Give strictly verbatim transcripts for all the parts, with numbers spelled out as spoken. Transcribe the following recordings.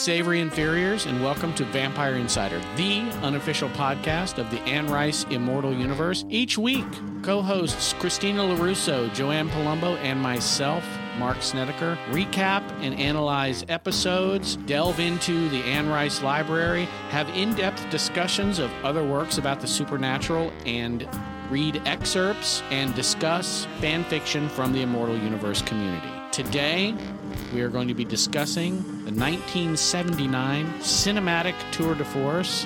Savory Inferiors, and welcome to Vampire Insider, the unofficial podcast of the Anne Rice Immortal Universe. Each week, co-hosts Christina LaRusso, Joanne Palumbo, and myself, Mark Snedeker, recap and analyze episodes, delve into the Anne Rice library, have in-depth discussions of other works about the supernatural, and read excerpts and discuss fan fiction from the Immortal Universe community. Today, we are going to be discussing the nineteen seventy-nine cinematic tour de force,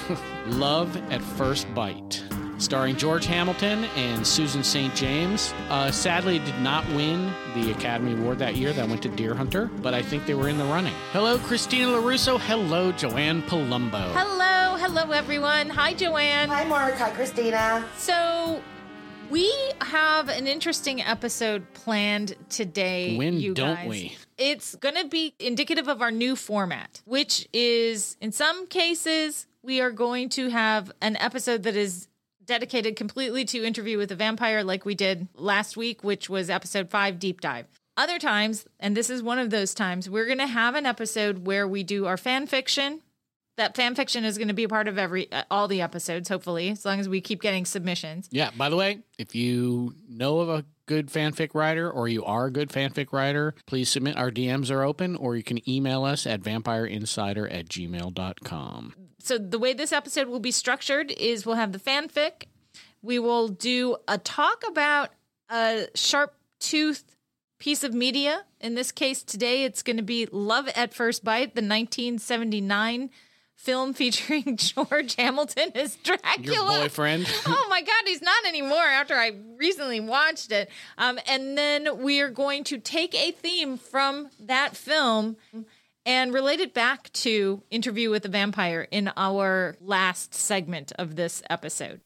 Love at First Bite, starring George Hamilton and Susan Saint James. Uh, sadly, did not win the Academy Award that year. That went to Deer Hunter, but I think they were in the running. Hello, Christina LaRusso. Hello, Joanne Palumbo. Hello, hello, everyone. Hi, Joanne. Hi, Mark. Hi, Christina. So, we have an interesting episode planned today, When you don't guys. we? It's going to be indicative of our new format, which is, in some cases, we are going to have an episode that is dedicated completely to Interview with a Vampire, like we did last week, which was episode five, Deep Dive. Other times, and this is one of those times, we're going to have an episode where we do our fan fiction. That fan fiction is going to be a part of every uh, all the episodes, hopefully, as long as we keep getting submissions. Yeah, by the way, if you know of a good fanfic writer or you are a good fanfic writer, please submit. Our D Ms are open, or you can email us at vampireinsider at gmail dot com. So the way this episode will be structured is we'll have the fanfic. We will do a talk about a sharp tooth piece of media. In this case today, it's going to be Love at First Bite, the nineteen seventy-nine film featuring George Hamilton as Dracula. Your boyfriend. Oh my God, he's not anymore after I recently watched it. Um, and then we are going to take a theme from that film and relate it back to Interview with a Vampire in our last segment of this episode.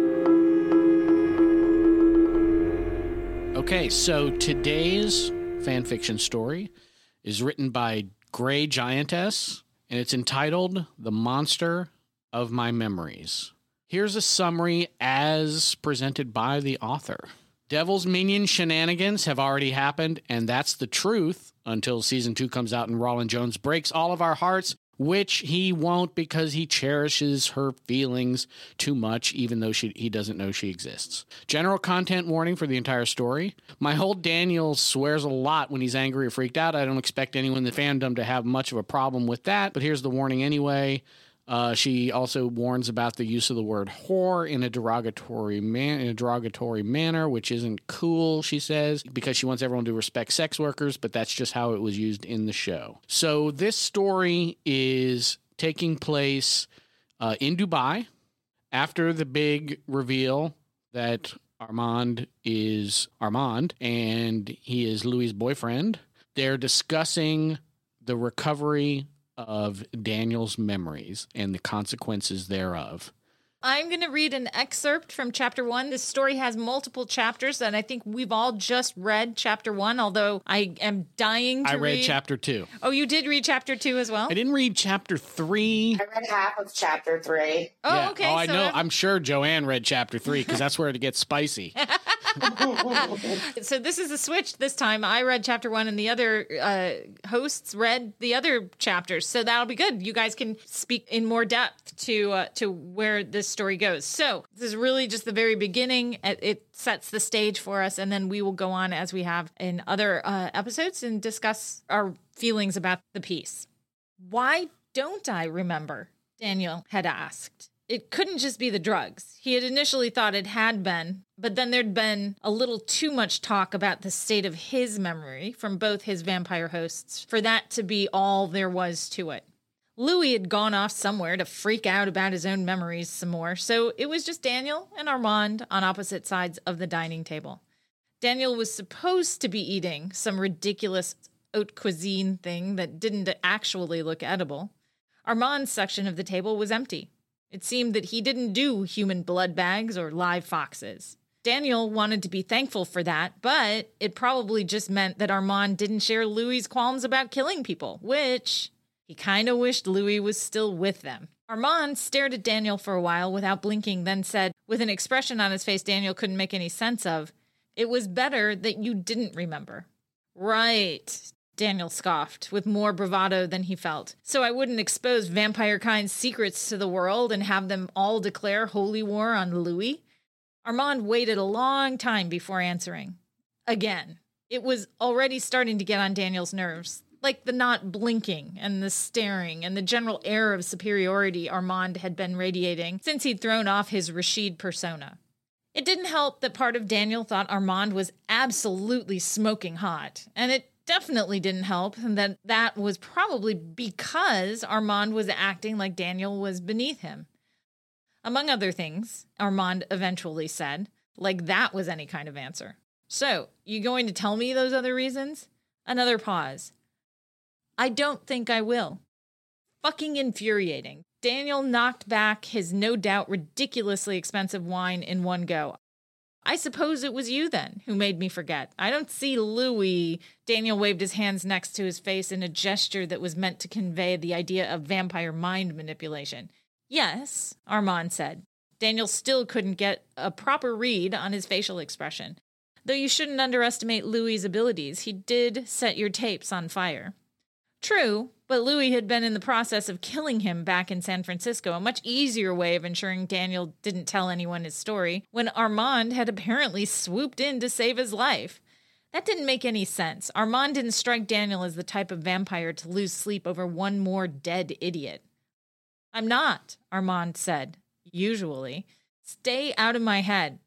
Okay, so today's fanfiction story is written by Grey Giantess, and it's entitled The Monster of My Memories. Here's a summary as presented by the author. Devil's Minion shenanigans have already happened, and that's the truth until season two comes out and Roland Jones breaks all of our hearts, which he won't because he cherishes her feelings too much, even though she, he doesn't know she exists. General content warning for the entire story. My old Daniel swears a lot when he's angry or freaked out. I don't expect anyone in the fandom to have much of a problem with that, but here's the warning anyway. Uh, she also warns about the use of the word whore in a derogatory man in a derogatory manner, which isn't cool, she says, because she wants everyone to respect sex workers, but that's just how it was used in the show. So this story is taking place uh, in Dubai after the big reveal that Armand is Armand and he is Louis' boyfriend. They're discussing the recovery of Daniel's memories and the consequences thereof. I'm going to read an excerpt from chapter one. This story has multiple chapters, and I think we've all just read chapter one, although I am dying to I read read chapter two. Oh, you did read chapter two as well? I didn't read chapter three. I read half of chapter three. Oh, Yeah. okay. Oh, I so know. I'm- I'm sure Joanne read chapter three because that's where it gets spicy. So this is a switch this time. I read chapter one and the other uh, hosts read the other chapters. So that'll be good. You guys can speak in more depth to uh, to where this story goes. So this is really just the very beginning. It, it sets the stage for us, and then we will go on as we have in other uh, episodes and discuss our feelings about the piece. Why don't I remember? Daniel had asked. It couldn't just be the drugs. He had initially thought it had been, but then there'd been a little too much talk about the state of his memory from both his vampire hosts for that to be all there was to it. Louis had gone off somewhere to freak out about his own memories some more, so it was just Daniel and Armand on opposite sides of the dining table. Daniel was supposed to be eating some ridiculous haute cuisine thing that didn't actually look edible. Armand's section of the table was empty. It seemed that he didn't do human blood bags or live foxes. Daniel wanted to be thankful for that, but it probably just meant that Armand didn't share Louis' qualms about killing people, which he kind of wished Louis was still with them. Armand stared at Daniel for a while without blinking, then said, with an expression on his face Daniel couldn't make any sense of, "It was better that you didn't remember." "Right," Daniel scoffed, with more bravado than he felt. So I wouldn't expose vampire-kind's secrets to the world and have them all declare holy war on Louis? Armand waited a long time before answering. Again, it was already starting to get on Daniel's nerves, like the not blinking and the staring and the general air of superiority Armand had been radiating since he'd thrown off his Rashid persona. It didn't help that part of Daniel thought Armand was absolutely smoking hot, and it definitely didn't help that that was probably because Armand was acting like Daniel was beneath him. Among other things, Armand eventually said, like that was any kind of answer. So, you going to tell me those other reasons? Another pause. I don't think I will. Fucking infuriating. Daniel knocked back his no doubt ridiculously expensive wine in one go. I suppose it was you, then, who made me forget. I don't see Louis. Daniel waved his hands next to his face in a gesture that was meant to convey the idea of vampire mind manipulation. Yes, Armand said. Daniel still couldn't get a proper read on his facial expression. Though you shouldn't underestimate Louis's abilities, he did set your tapes on fire. True, but Louis had been in the process of killing him back in San Francisco, a much easier way of ensuring Daniel didn't tell anyone his story, when Armand had apparently swooped in to save his life. That didn't make any sense. Armand didn't strike Daniel as the type of vampire to lose sleep over one more dead idiot. I'm not, Armand said, usually. Stay out of my head.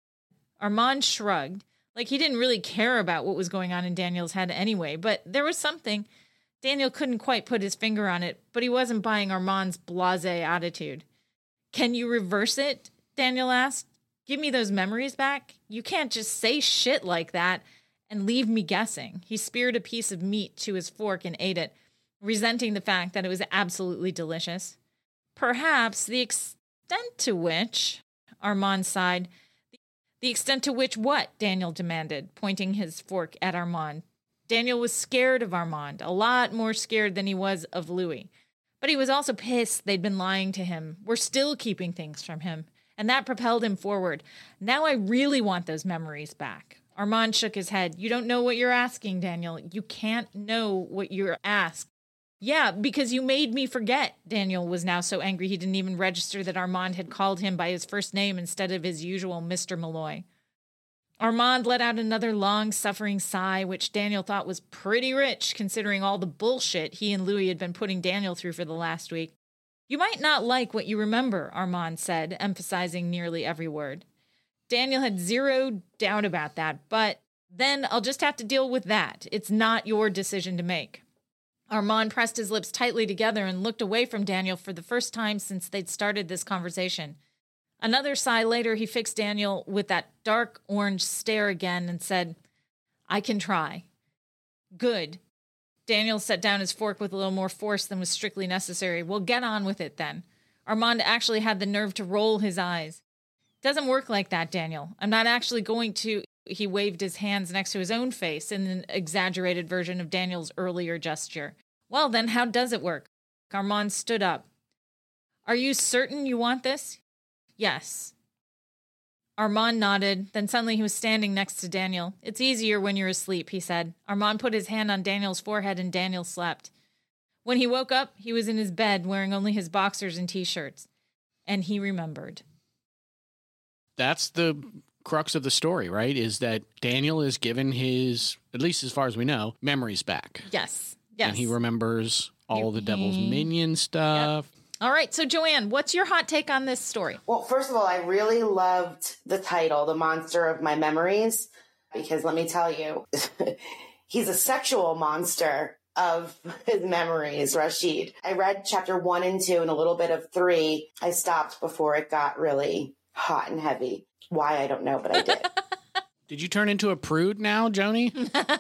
Armand shrugged, like he didn't really care about what was going on in Daniel's head anyway, but there was something. Daniel couldn't quite put his finger on it, but he wasn't buying Armand's blasé attitude. Can you reverse it? Daniel asked. Give me those memories back? You can't just say shit like that and leave me guessing. He speared a piece of meat to his fork and ate it, resenting the fact that it was absolutely delicious. Perhaps the extent to which, Armand sighed. The extent to which what? Daniel demanded, pointing his fork at Armand. Daniel was scared of Armand, a lot more scared than he was of Louis. But he was also pissed they'd been lying to him, were still keeping things from him, and that propelled him forward. Now I really want those memories back. Armand shook his head. You don't know what you're asking, Daniel. You can't know what you're asked. Yeah, because you made me forget. Daniel was now so angry he didn't even register that Armand had called him by his first name instead of his usual Mister Malloy. Armand let out another long-suffering sigh, which Daniel thought was pretty rich, considering all the bullshit he and Louis had been putting Daniel through for the last week. You might not like what you remember, Armand said, emphasizing nearly every word. Daniel had zero doubt about that, but then I'll just have to deal with that. It's not your decision to make. Armand pressed his lips tightly together and looked away from Daniel for the first time since they'd started this conversation. Another sigh later, he fixed Daniel with that dark orange stare again and said, I can try. Good. Daniel set down his fork with a little more force than was strictly necessary. Well, get on with it then. Armand actually had the nerve to roll his eyes. Doesn't work like that, Daniel. I'm not actually going to... He waved his hands next to his own face in an exaggerated version of Daniel's earlier gesture. Well, then, how does it work? Armand stood up. Are you certain you want this? Yes. Armand nodded. Then suddenly he was standing next to Daniel. It's easier when you're asleep, he said. Armand put his hand on Daniel's forehead and Daniel slept. When he woke up, he was in his bed wearing only his boxers and t-shirts. And he remembered. That's the crux of the story, right? Is that Daniel is given his, at least as far as we know, memories back. Yes. Yes. And he remembers all You- the Devil's Minion stuff. Yep. All right. So, Joanne, what's your hot take on this story? Well, first of all, I really loved the title, The Monster of My Memories, because let me tell you, he's a sexual monster of his memories, Rashid. I read chapter one and two and a little bit of three. I stopped before it got really hot and heavy. Why, I don't know, but I did. Did you turn into a prude now, Joni?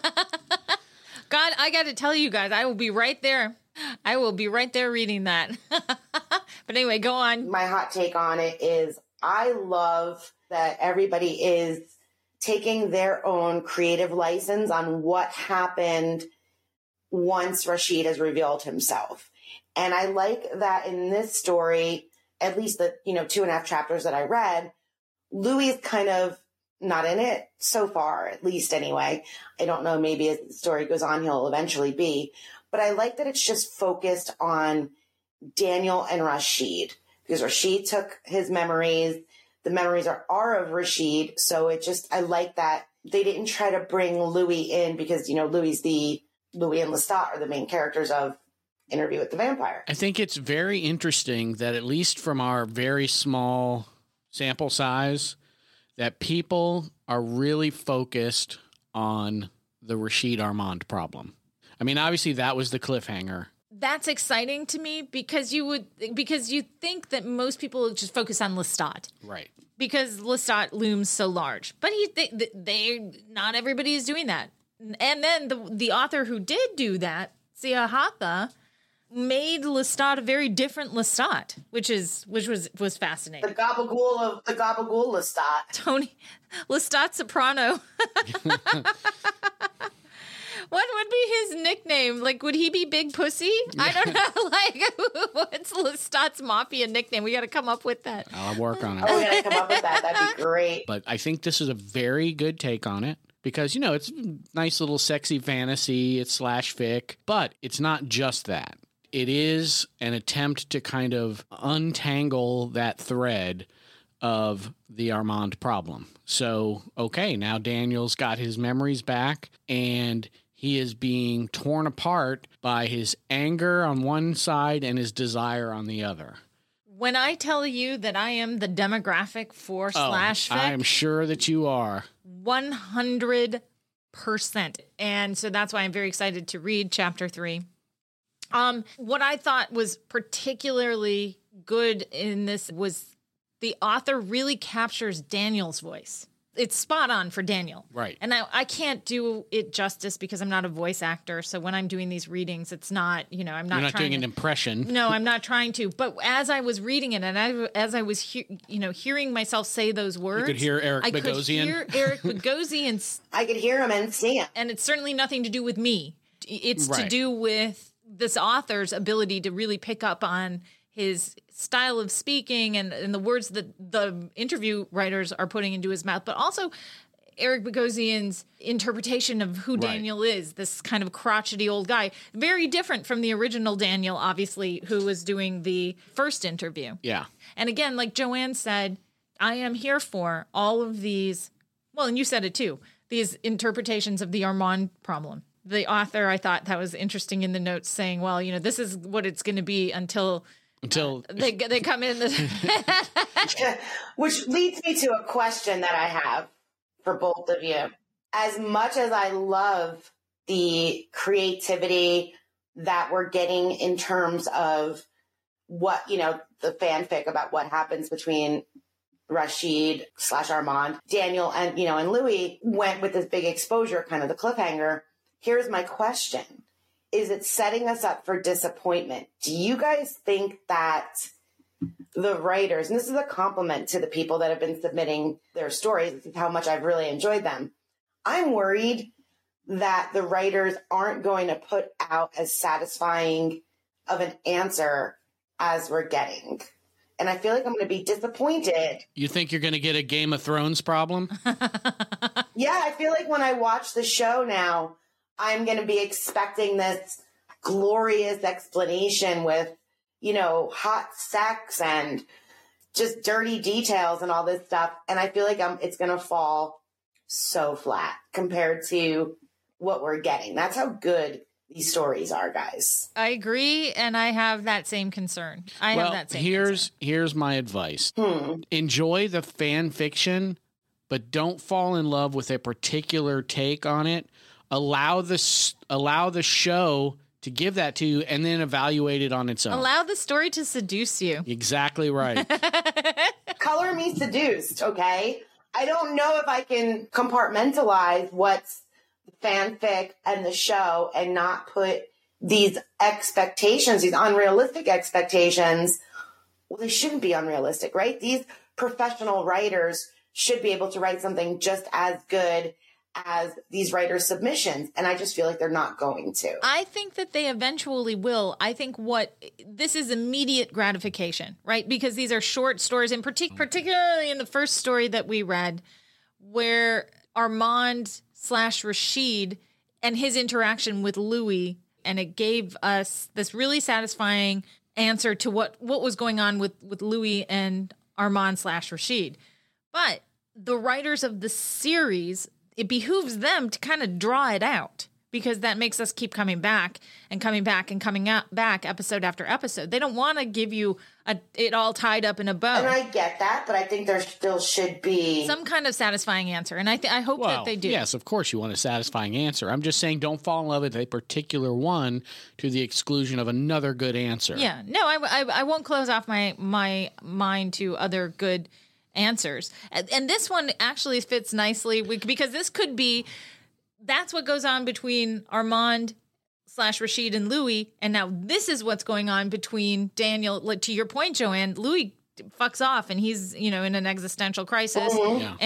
God, I got to tell you guys, I will be right there. I will be right there reading that. But anyway, go on. My hot take on it is I love that everybody is taking their own creative license on what happened once Rashid has revealed himself. And I like that in this story, at least the, you know, two and a half chapters that I read, Louis is kind of not in it so far, at least anyway. I don't know, maybe as the story goes on, he'll eventually be. But I like that it's just focused on Daniel and Rashid, because Rashid took his memories. The memories are, are of Rashid. So it just, I like that they didn't try to bring Louis in because, you know, Louis the, Louis and Lestat are the main characters of Interview with the Vampire. I think it's very interesting that at least from our very small sample size, that people are really focused on the Rashid Armand problem. I mean, obviously that was the cliffhanger. That's exciting to me because you would because you think that most people would just focus on Lestat. Right. Because Lestat looms so large. But he they, they not everybody is doing that. And then the the author who did do that, Sia Hatha, made Lestat a very different Lestat, which is which was was fascinating. The gabagool of the gabagool Lestat. Tony Lestat Soprano. What would be his nickname? Like, would he be Big Pussy? I don't know. Like, what's Lestat's mafia nickname? We got to come up with that. I'll work on it. Oh, we got to come up with that. That'd be great. But I think this is a very good take on it because, you know, it's a nice little sexy fantasy. It's slash fic, but it's not just that. It is an attempt to kind of untangle that thread of the Armand problem. So, okay, now Daniel's got his memories back and he is being torn apart by his anger on one side and his desire on the other. When I tell you that I am the demographic for Oh, slash fic, I am sure that you are. one hundred percent. And so that's why I'm very excited to read chapter three. Um, what I thought was particularly good in this was the author really captures Daniel's voice. It's spot on for Daniel. Right. And I, I can't do it justice because I'm not a voice actor. So when I'm doing these readings, it's not, you know, I'm not You're not trying doing to, an impression. No, I'm not trying to. But as I was reading it and I, as I was, he, you know, hearing myself say those words. You could hear Eric I Bogosian. could hear Eric Bogosian. I could hear him and see him. And it's certainly nothing to do with me. It's Right. to do with this author's ability to really pick up on his style of speaking and, and the words that the interview writers are putting into his mouth, but also Eric Bogosian's interpretation of who Right. Daniel is, this kind of crotchety old guy. Very different from the original Daniel, obviously, who was doing the first interview. Yeah. And again, like Joanne said, I am here for all of these, well, and you said it too, these interpretations of the Armand problem. The author, I thought that was interesting in the notes saying, well, you know, this is what it's going to be until Until uh, they they come in. The Which leads me to a question that I have for both of you. As much as I love the creativity that we're getting in terms of what, you know, the fanfic about what happens between Rashid slash Armand, Daniel and, you know, and Louis went with this big exposure, kind of the cliffhanger. Here's my question. Is it setting us up for disappointment? Do you guys think that the writers, and this is a compliment to the people that have been submitting their stories, this is how much I've really enjoyed them. I'm worried that the writers aren't going to put out as satisfying of an answer as we're getting. And I feel like I'm going to be disappointed. you think you're going to get a Game of Thrones problem? Yeah, I feel like when I watch the show now, I'm going to be expecting this glorious explanation with, you know, hot sex and just dirty details and all this stuff. And I feel like I'm, it's going to fall so flat compared to what we're getting. That's how good these stories are, guys. I agree, and I have that same concern. I well, have that same here's concern. here's my advice. Hmm. Enjoy the fan fiction, but don't fall in love with a particular take on it. Allow the s- allow the show to give that to you, and then evaluate it on its own. Allow the story to seduce you. Exactly right. Color me seduced, okay? I don't know if I can compartmentalize what's fanfic and the show and not put these expectations, these unrealistic expectations. Well, they shouldn't be unrealistic, right? These professional writers should be able to write something just as good as these writers' submissions. And I just feel like they're not going to. I think that they eventually will. I think what this is immediate gratification, right? Because these are short stories, and partic- particularly in the first story that we read, where Armand slash Rashid and his interaction with Louis, and it gave us this really satisfying answer to what, what was going on with, with Louis and Armand slash Rashid. But the writers of the series, it behooves them to kind of draw it out, because that makes us keep coming back and coming back and coming out back episode after episode. They don't want to give you a, it all tied up in a bow. And I get that, but I think there still should be some kind of satisfying answer. And I th- I hope Well, that they do. yes, of course you want a satisfying answer. I'm just saying don't fall in love with a particular one to the exclusion of another good answer. Yeah. No, I, I, I won't close off my, my mind to other good answers. And, and this one actually fits nicely because this could be, that's what goes on between Armand slash Rashid and Louis. And now this is what's going on between Daniel. Like, to your point, Joanne, Louis fucks off and he's, you know, in an existential crisis. Mm-hmm. Yeah.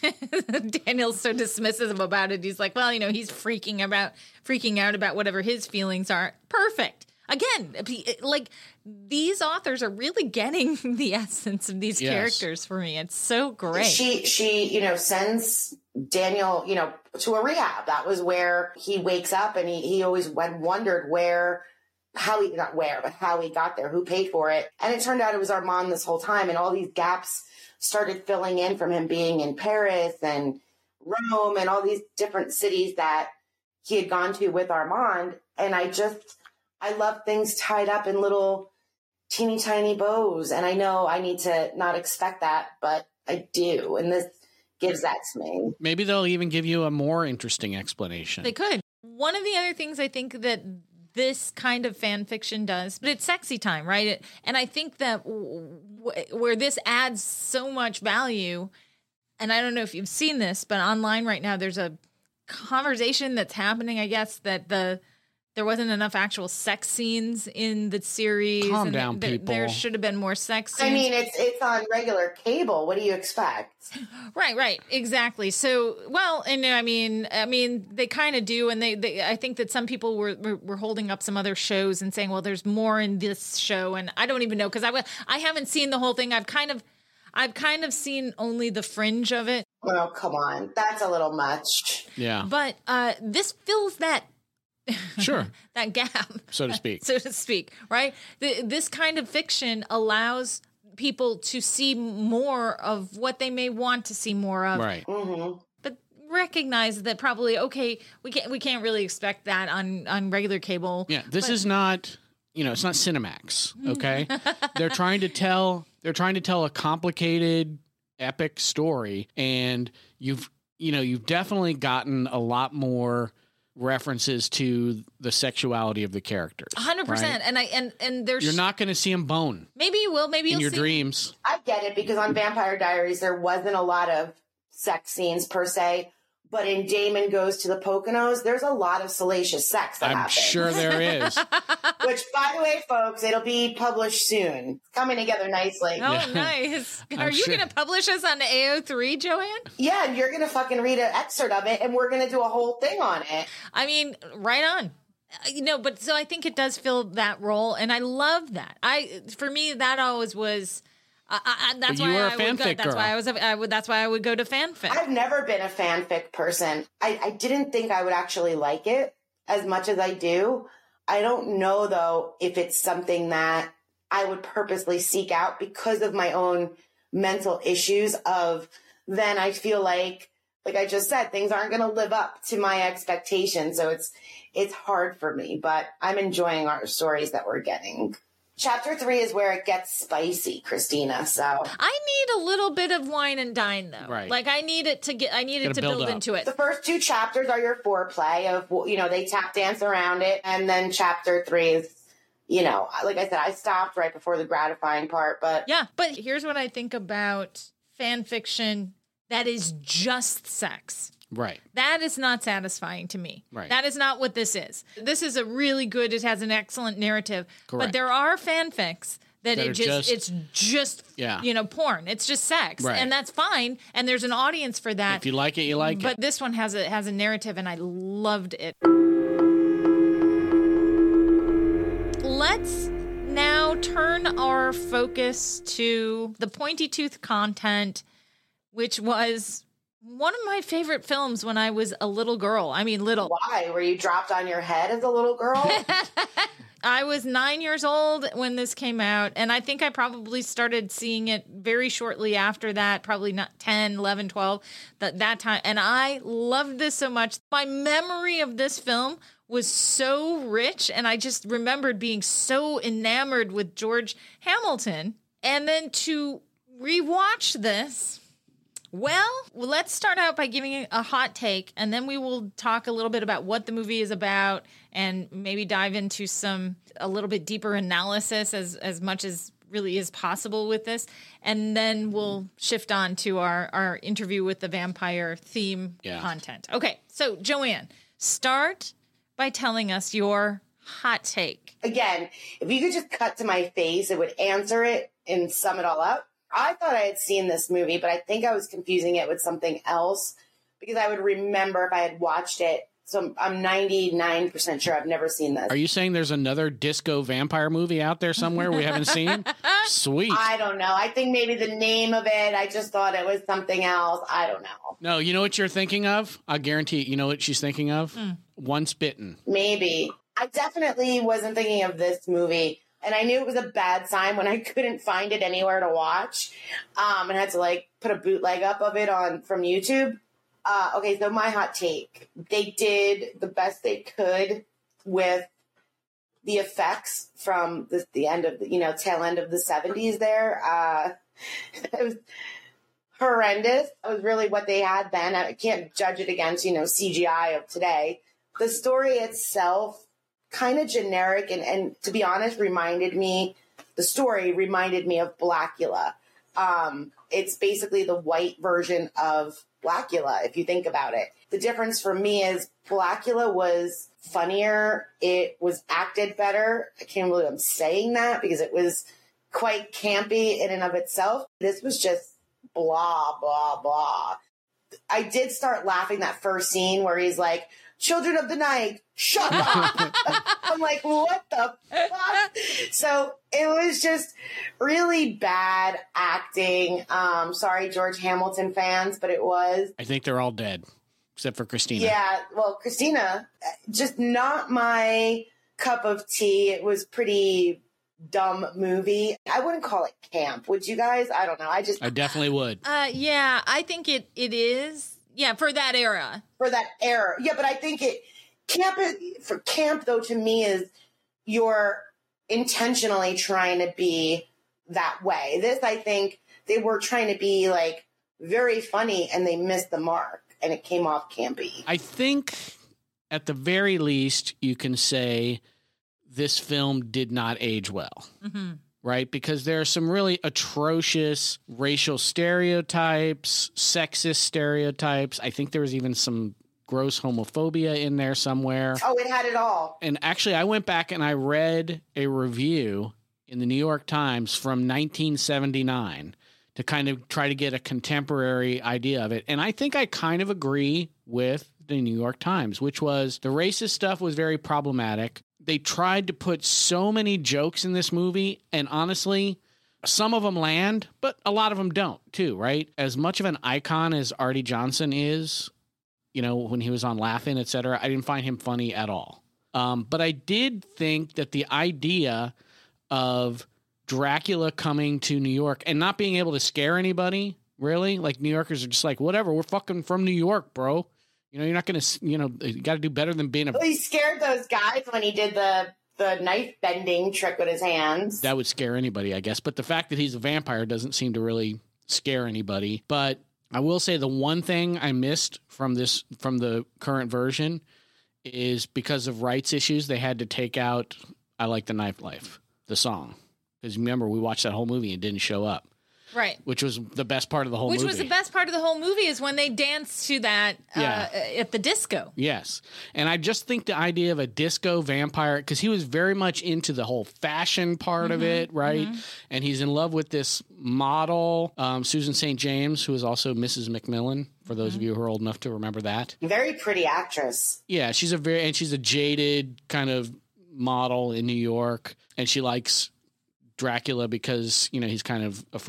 And Daniel's so dismissive about it. He's like, well, you know, he's freaking about, freaking out about whatever his feelings are. Perfect. Again, like, these authors are really getting the essence of these Yes. characters for me. It's so great. She, she, you know, sends Daniel, you know, to a rehab. That was where he wakes up, and he, he always went, wondered where, how he, not where, but how he got there, who paid for it. And it turned out it was Armand this whole time. And all these gaps started filling in from him being in Paris and Rome and all these different cities that he had gone to with Armand. And I just, I love things tied up in little teeny tiny bows. And I know I need to not expect that, but I do. And this gives that to me. Maybe they'll even give you a more interesting explanation. They could. One of the other things I think that this kind of fan fiction does, but it's sexy time, right? It, and I think that w- w- where this adds so much value, and I don't know if you've seen this, but online right now, there's a conversation that's happening, I guess, that the there wasn't enough actual sex scenes in the series. Calm and down, there, people. There should have been more sex scenes. I mean, it's it's on regular cable. What do you expect? Right, right, exactly. So, well, and I mean, I mean, they kind of do, and they, they, I think that some people were, were were holding up some other shows and saying, well, there's more in this show, and I don't even know because I w- I haven't seen the whole thing. I've kind of, I've kind of seen only the fringe of it. Oh, come on, that's a little much. Yeah, But uh, this fills that sure, that gap, so to speak. so to speak, right? The, this kind of fiction allows people to see more of what they may want to see more of. Right. Mm-hmm. But recognize that probably, okay, we can't we can't really expect that on, on regular cable. Yeah, this But- is not, you know, it's not Cinemax, okay? They're trying to tell they're trying to tell a complicated epic story, and you've you know, you've definitely gotten a lot more references to the sexuality of the characters. one hundred percent. right? And I and and there's You're not going to see them bone maybe you will, maybe in you'll your see dreams. I get it because on Vampire Diaries there wasn't a lot of sex scenes per se, but in Damon Goes to the Poconos, there's a lot of salacious sex that I'm happens. sure there is. Which, by the way, folks, it'll be published soon. It's coming together nicely. Oh, Yeah. nice. Are I'm you sure. going to publish us on A O three, Joanne? Yeah, and you're gonna fucking read an excerpt of it, and we're gonna do a whole thing on it. I mean, right on. Uh, You know, but so I think it does fill that role, and I love that. I for me that always was. I, I, that's But you why were a I would go. fanfic That's girl. why I was. A, I would. That's why I would go to fanfic. I've never been a fanfic person. I, I didn't think I would actually like it as much as I do. I don't know, though, if it's something that I would purposely seek out because of my own mental issues of then I feel like, like I just said, things aren't going to live up to my expectations. So it's, it's hard for me, but I'm enjoying our stories that we're getting. Chapter three is where it gets spicy, Christina. So I need a little bit of wine and dine, though. Right. Like I need it to get. I need it Gotta to build build up. into it. the first two chapters are your foreplay of, you know, they tap dance around it. And then chapter three is, you know, like I said, I stopped right before the gratifying part, but Yeah, but here's what I think about fan fiction that is just sex. Right. That is not satisfying to me. Right. That is not what this is. This is a really good, it has an excellent narrative. Correct. But there are fanfics that, That it are just, just- it's just Yeah. you know, porn. It's just sex. Right. And that's fine. And there's an audience for that. If you like it, you like but it. this one has a has a narrative and I loved it. Let's now turn our focus to the pointy tooth content, which was One of my favorite films when I was a little girl. I mean, little. Why? Were you dropped on your head as a little girl? I was nine years old when this came out, and I think I probably started seeing it very shortly after that, probably not ten, eleven, twelve, that, that time. And I loved this so much. My memory of this film was so rich, and I just remembered being so enamored with George Hamilton. And then to rewatch this... Well, let's start out by giving a hot take, and then we will talk a little bit about what the movie is about and maybe dive into some a little bit deeper analysis as, as much as really is possible with this. And then we'll shift on to our, our interview with the vampire theme yeah. content. Okay, so Joanne, start by telling us your hot take. Again, if you could just cut to my face, it would answer it and sum it all up. I thought I had seen this movie, but I think I was confusing it with something else because I would remember if I had watched it. So I'm ninety-nine percent sure I've never seen this. Are you saying there's another disco vampire movie out there somewhere we haven't seen? Sweet. I don't know. I think maybe the name of it, I just thought it was something else. I don't know. No, you know what you're thinking of? I guarantee you know what she's thinking of? Mm. Once Bitten. Maybe. I definitely wasn't thinking of this movie. And I knew it was a bad sign when I couldn't find it anywhere to watch, um, and had to like put a bootleg up of it on from YouTube. Uh, okay, so my hot take: they did the best they could with the effects from the, the end of the you know tail end of the seventies. There, uh, it was horrendous. It was really what they had then. I can't judge it against you know C G I of today. The story itself, kind of generic, and, and to be honest, reminded me, the story reminded me of Blackula. Um, it's basically the white version of Blackula, if you think about it. The difference for me is Blackula was funnier. It was acted better. I can't believe I'm saying that because it was quite campy in and of itself. This was just blah, blah, blah. I did start laughing that first scene where he's like, "Children of the night, shut up." I'm like, what the fuck? So it was just really bad acting. Um, sorry, George Hamilton fans, but it was. I think they're all dead, except for Christina. Yeah, well, Christina, just not my cup of tea. It was pretty dumb movie. I wouldn't call it camp. Would you guys? I don't know. I just. I definitely would. Uh, yeah, I think it it is. Yeah, for that era. For that era. Yeah, but I think it, camp, is, for camp though, to me is you're intentionally trying to be that way. This, I think they were trying to be like very funny and they missed the mark and it came off campy. I think at the very least you can say this film did not age well. Mm-hmm. Right? Because there are some really atrocious racial stereotypes, sexist stereotypes. I think there was even some gross homophobia in there somewhere. Oh, it had it all. And actually, I went back and I read a review in the New York Times from nineteen seventy-nine to kind of try to get a contemporary idea of it. And I think I kind of agree with the New York Times, which was the racist stuff was very problematic. They tried to put so many jokes in this movie, and honestly, some of them land, but a lot of them don't, too, right? As much of an icon as Artie Johnson is, you know, when he was on Laugh-In, et cetera, I didn't find him funny at all. Um, but I did think that the idea of Dracula coming to New York and not being able to scare anybody, really, like New Yorkers are just like, whatever, we're fucking from New York, bro. You know, you're not going to, you know, you got to do better than being a... Well, he scared those guys when he did the, the knife bending trick with his hands. That would scare anybody, I guess. But the fact that he's a vampire doesn't seem to really scare anybody. But I will say the one thing I missed from this, from the current version is because of rights issues, they had to take out I Like the Nightlife, the song. Because remember, we watched that whole movie and it didn't show up. Right. Which was the best part of the whole Which movie. was the best part of the whole movie is when they danced to that uh, Yeah. at the disco. Yes. And I just think the idea of a disco vampire, because he was very much into the whole fashion part Mm-hmm. of it, right? Mm-hmm. And he's in love with this model, um, Susan Saint James, who is also Missus McMillan, for those Mm-hmm. of you who are old enough to remember that. Very pretty actress. Yeah, she's a very, and she's a jaded kind of model in New York, and she likes Dracula because, you know, he's kind of a freak.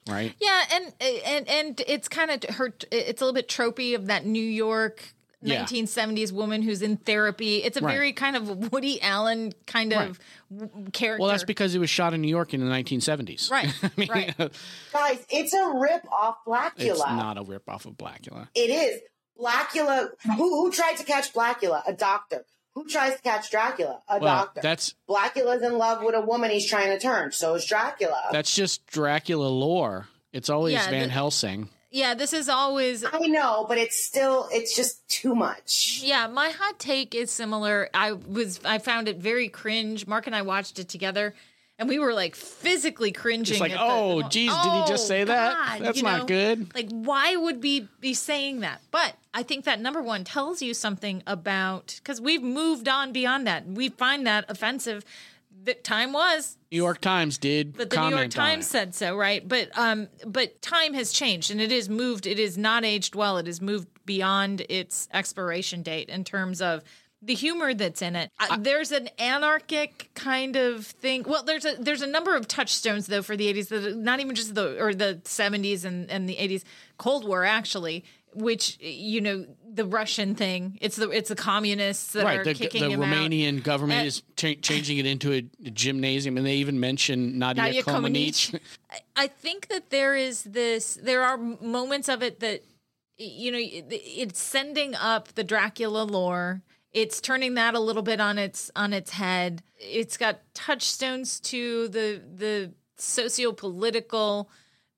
right? Yeah, and and and it's kind of her. It's a little bit tropey of that New York Yeah. nineteen seventies woman who's in therapy. It's a Right. very kind of Woody Allen kind of w character. Well, that's because it was shot in New York in the nineteen seventies. Right, I mean, right. Guys, it's a rip off Blackula. It's not a ripoff of Blackula. It is. Blackula. Who, who tried to catch Blackula? A doctor. Who tries to catch Dracula? A Well, doctor. that's Blackula's in love with a woman he's trying to turn. So is Dracula. that's just Dracula lore. It's always Yeah, Van the- Helsing. Yeah, this is always. I know, but it's still, it's just too much. Yeah, my hot take is similar. I was, I found it very cringe. Mark and I watched it together, and we were like physically cringing. It's like, at the- oh, geez, did he just Oh, say that? God, That's you not know? good. Like, why would we be saying that? But I think that number one tells you something about, because we've moved on beyond that. We find that offensive. The time was. New York Times did But the comment New York Times on it. said so, right? But um, but time has changed, and it is moved. It is not aged well. It has moved beyond its expiration date in terms of the humor that's in it. I, there's an anarchic kind of thing. Well, there's a there's a number of touchstones though for the eighties. That not even just the or the seventies and and the eighties, Cold War actually. Which, you know, the Russian thing, it's the it's the communists that Right, are the, kicking the him out. Romanian government And- is cha- changing it into a gymnasium, and they even mention Nadia, Nadia Comaneci. Comaneci. I- I think that there is this, there are moments of it that, you know, it- it's sending up the Dracula lore. It's turning that a little bit on its on its head. It's got touchstones to the the socio-political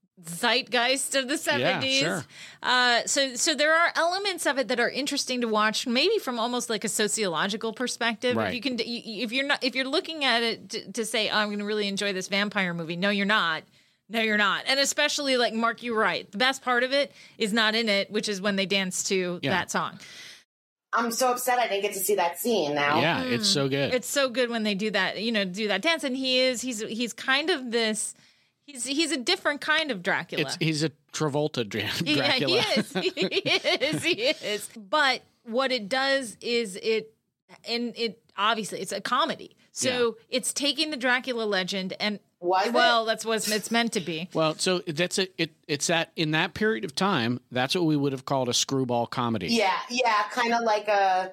zeitgeist of the seventies. sure. Uh, so so there are elements of it that are interesting to watch, maybe from almost like a sociological perspective. Right. If you can, you- if you're not, if you're looking at it to, to say, oh, I'm going to really enjoy this vampire movie. No, you're not. No, you're not. And especially like Mark, you're right. The best part of it is not in it, which is when they dance to Yeah. that song. I'm so upset I didn't get to see that scene now. Yeah, it's so good. It's so good when they do that, you know, do that dance. And he is, he's, he's kind of this, he's, he's a different kind of Dracula. It's he's a Travolta Dra- Dracula. Yeah, he is. He is. He is. But what it does is it, and it obviously it's a comedy. So it's taking the Dracula legend and Was it? well, that's what it's meant to be. Well, so that's it. it it's that in that period of time, that's what we would have called a screwball comedy. Yeah, yeah, kind of like a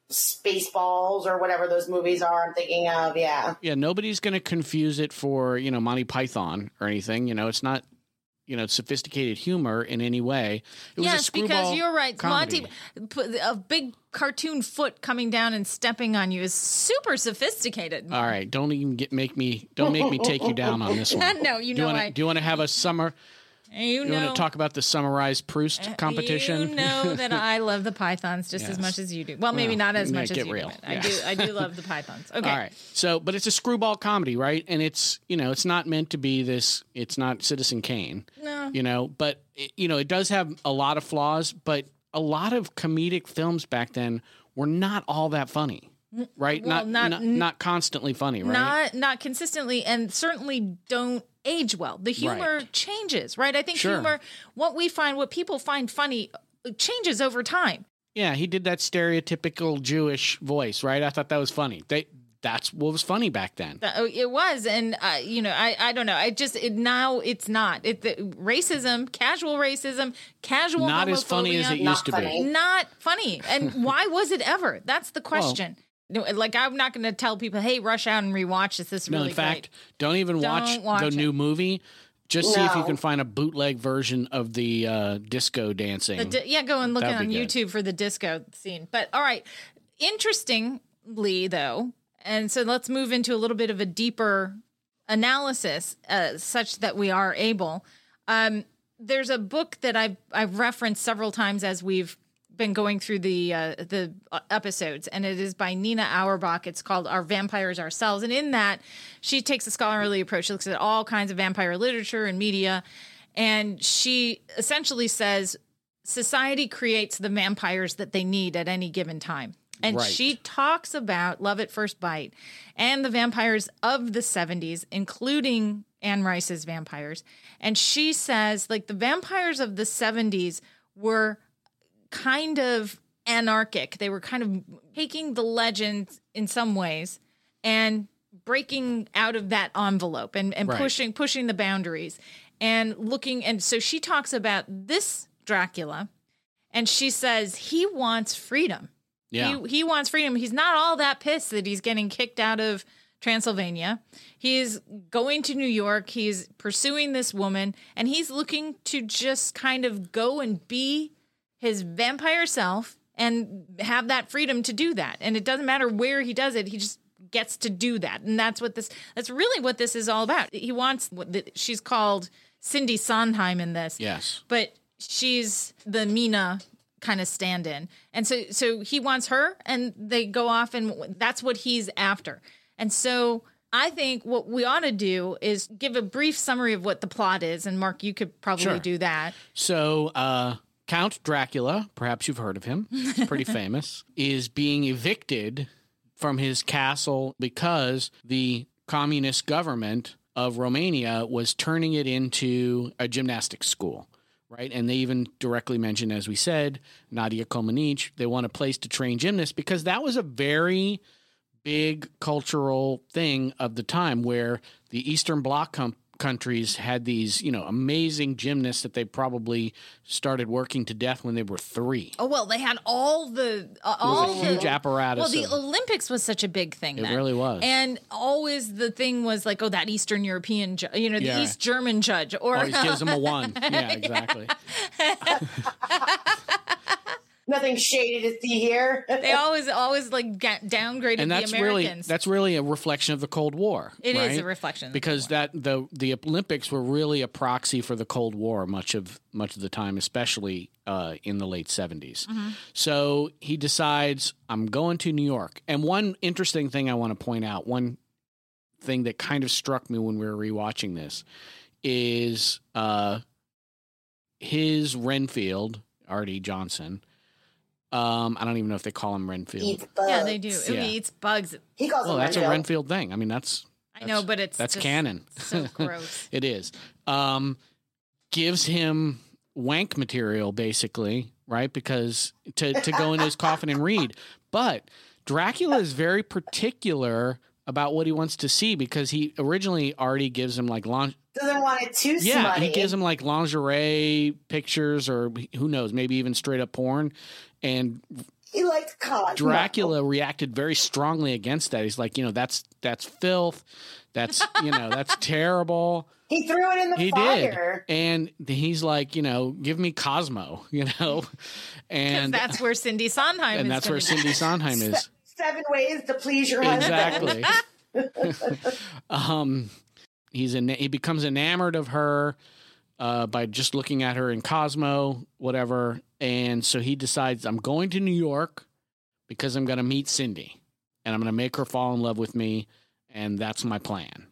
Spaceballs or whatever those movies are I'm thinking of. Yeah. Yeah, nobody's going to confuse it for, you know, Monty Python or anything. You know, it's not, you know, sophisticated humor in any way. It was a Yes, screwball because you're right. comedy. Monty, put a big cartoon foot coming down and stepping on you is super sophisticated. All right, don't even get make me don't make me take you down on this one. No, you do you know wanna, I- Do you want to have a summer? You You know, want to talk about the summarized Proust competition? You know that I love the pythons just as Yes. much as you do. Well, maybe Well, not as yeah, much as get you real. do. but I Yeah. do. I do love the pythons. Okay. All right. So, but it's a screwball comedy, right? And it's, you know, it's not meant to be this, it's not Citizen Kane. No. You know, but, it, you know, it does have a lot of flaws, but a lot of comedic films back then were not all that funny, right? well, not, not- not, not constantly funny, right? Not not consistently, and certainly don't age well. The humor Right. changes, right? I think Sure. humor, what we find, what people find funny, uh, changes over time. Yeah, he did that stereotypical Jewish voice, right? I thought that was funny. They, that's what was funny back then. That- oh, It was, and uh, you know, I, I don't know. I just it, now it's not. It the, racism, casual racism, casual Not as funny as homophobia, it used Not to funny. be. Not funny. And why was it ever? That's the question. No, like I'm not going to tell people, "Hey, rush out and rewatch this. This is No, really in fact, great." don't even Don't watch, watch the it. new movie. Just see if you No. can find a bootleg version of the uh, disco dancing. The di- yeah, go and look That'd on be good. YouTube for the disco scene. But all right, interestingly though, and so let's move into a little bit of a deeper analysis, uh, such that we are able. Um, there's a book that I've I've referenced several times as we've been going through the uh, the episodes, and it is by Nina Auerbach. It's called Our Vampires Ourselves, and in that she takes a scholarly approach. She looks at all kinds of vampire literature and media, and she essentially says society creates the vampires that they need at any given time. And Right. she talks about Love at First Bite and the vampires of the seventies, including Anne Rice's vampires. And she says, like, the vampires of the seventies were kind of anarchic. They were kind of taking the legend in some ways and breaking out of that envelope and, and Right. pushing pushing the boundaries. and looking. And so she talks about this Dracula, and she says he wants freedom. Yeah. He, he wants freedom. He's not all that pissed that he's getting kicked out of Transylvania. He's going to New York. He's pursuing this woman, and he's looking to just kind of go and be his vampire self and have that freedom to do that. And it doesn't matter where he does it. He just gets to do that. And that's what this, that's really what this is all about. He wants, she's called Cindy Sondheim in this. Yes. But she's the Mina kind of stand-in. And so, so he wants her, and they go off, and that's what he's after. And so I think what we ought to do is give a brief summary of what the plot is. And Mark, you could probably Sure. do that. So, uh, Count Dracula, perhaps you've heard of him, he's pretty famous, is being evicted from his castle because the communist government of Romania was turning it into a gymnastics school. Right. And they even directly mentioned, as we said, Nadia Comaneci, they want a place to train gymnasts because that was a very big cultural thing of the time where the Eastern Bloc com- countries had these, you know, amazing gymnasts that they probably started working to death when they were three. Oh, well, they had all the, uh, It was all a huge the, apparatus. well, the of- Olympics was such a big thing. It then. really was. And always the thing was like, oh, that Eastern European, ju- you know, the Yeah. East German judge, or Always gives them a one. Yeah, exactly. Nothing shady to see here. they always, always like ga- downgraded And that's the really Americans. that's really a reflection of the Cold War. It is right? a reflection of the because Cold War. that the the Olympics were really a proxy for the Cold War much of much of the time, especially uh, in the late seventies. Mm-hmm. So he decides, I'm going to New York. And one interesting thing I want to point out, one thing that kind of struck me when we were rewatching this, is uh, his Renfield, R D Johnson. Um, I don't even know if they call him Renfield. Eats bugs. Yeah, they do. Yeah. He eats bugs. He calls Well, them that's a Renfield. Renfield thing. I mean, that's I know, That's- but it's that's just canon. So gross. It is. Um, gives him wank material, basically, right? Because to, to go in his coffin and read. But Dracula is very particular about what he wants to see because he originally already gives him like lon- Doesn't want it too yeah, smutty. he gives him like lingerie pictures or who knows, maybe even straight up porn. And He liked Cosmo. Dracula reacted very strongly against that. He's like, you know, that's that's filth. That's, you know, that's terrible. He threw it in the He fire. did. And he's like, you know, give me Cosmo, you know. Because And that's where Cindy Sondheim and is. that's where gonna be. Cindy Sondheim is. Seven ways to please your husband. Exactly. um he's en- he becomes enamored of her uh by just looking at her in Cosmo, whatever. And so he decides, I'm going to New York because I'm going to meet Cindy and I'm going to make her fall in love with me, and that's my plan.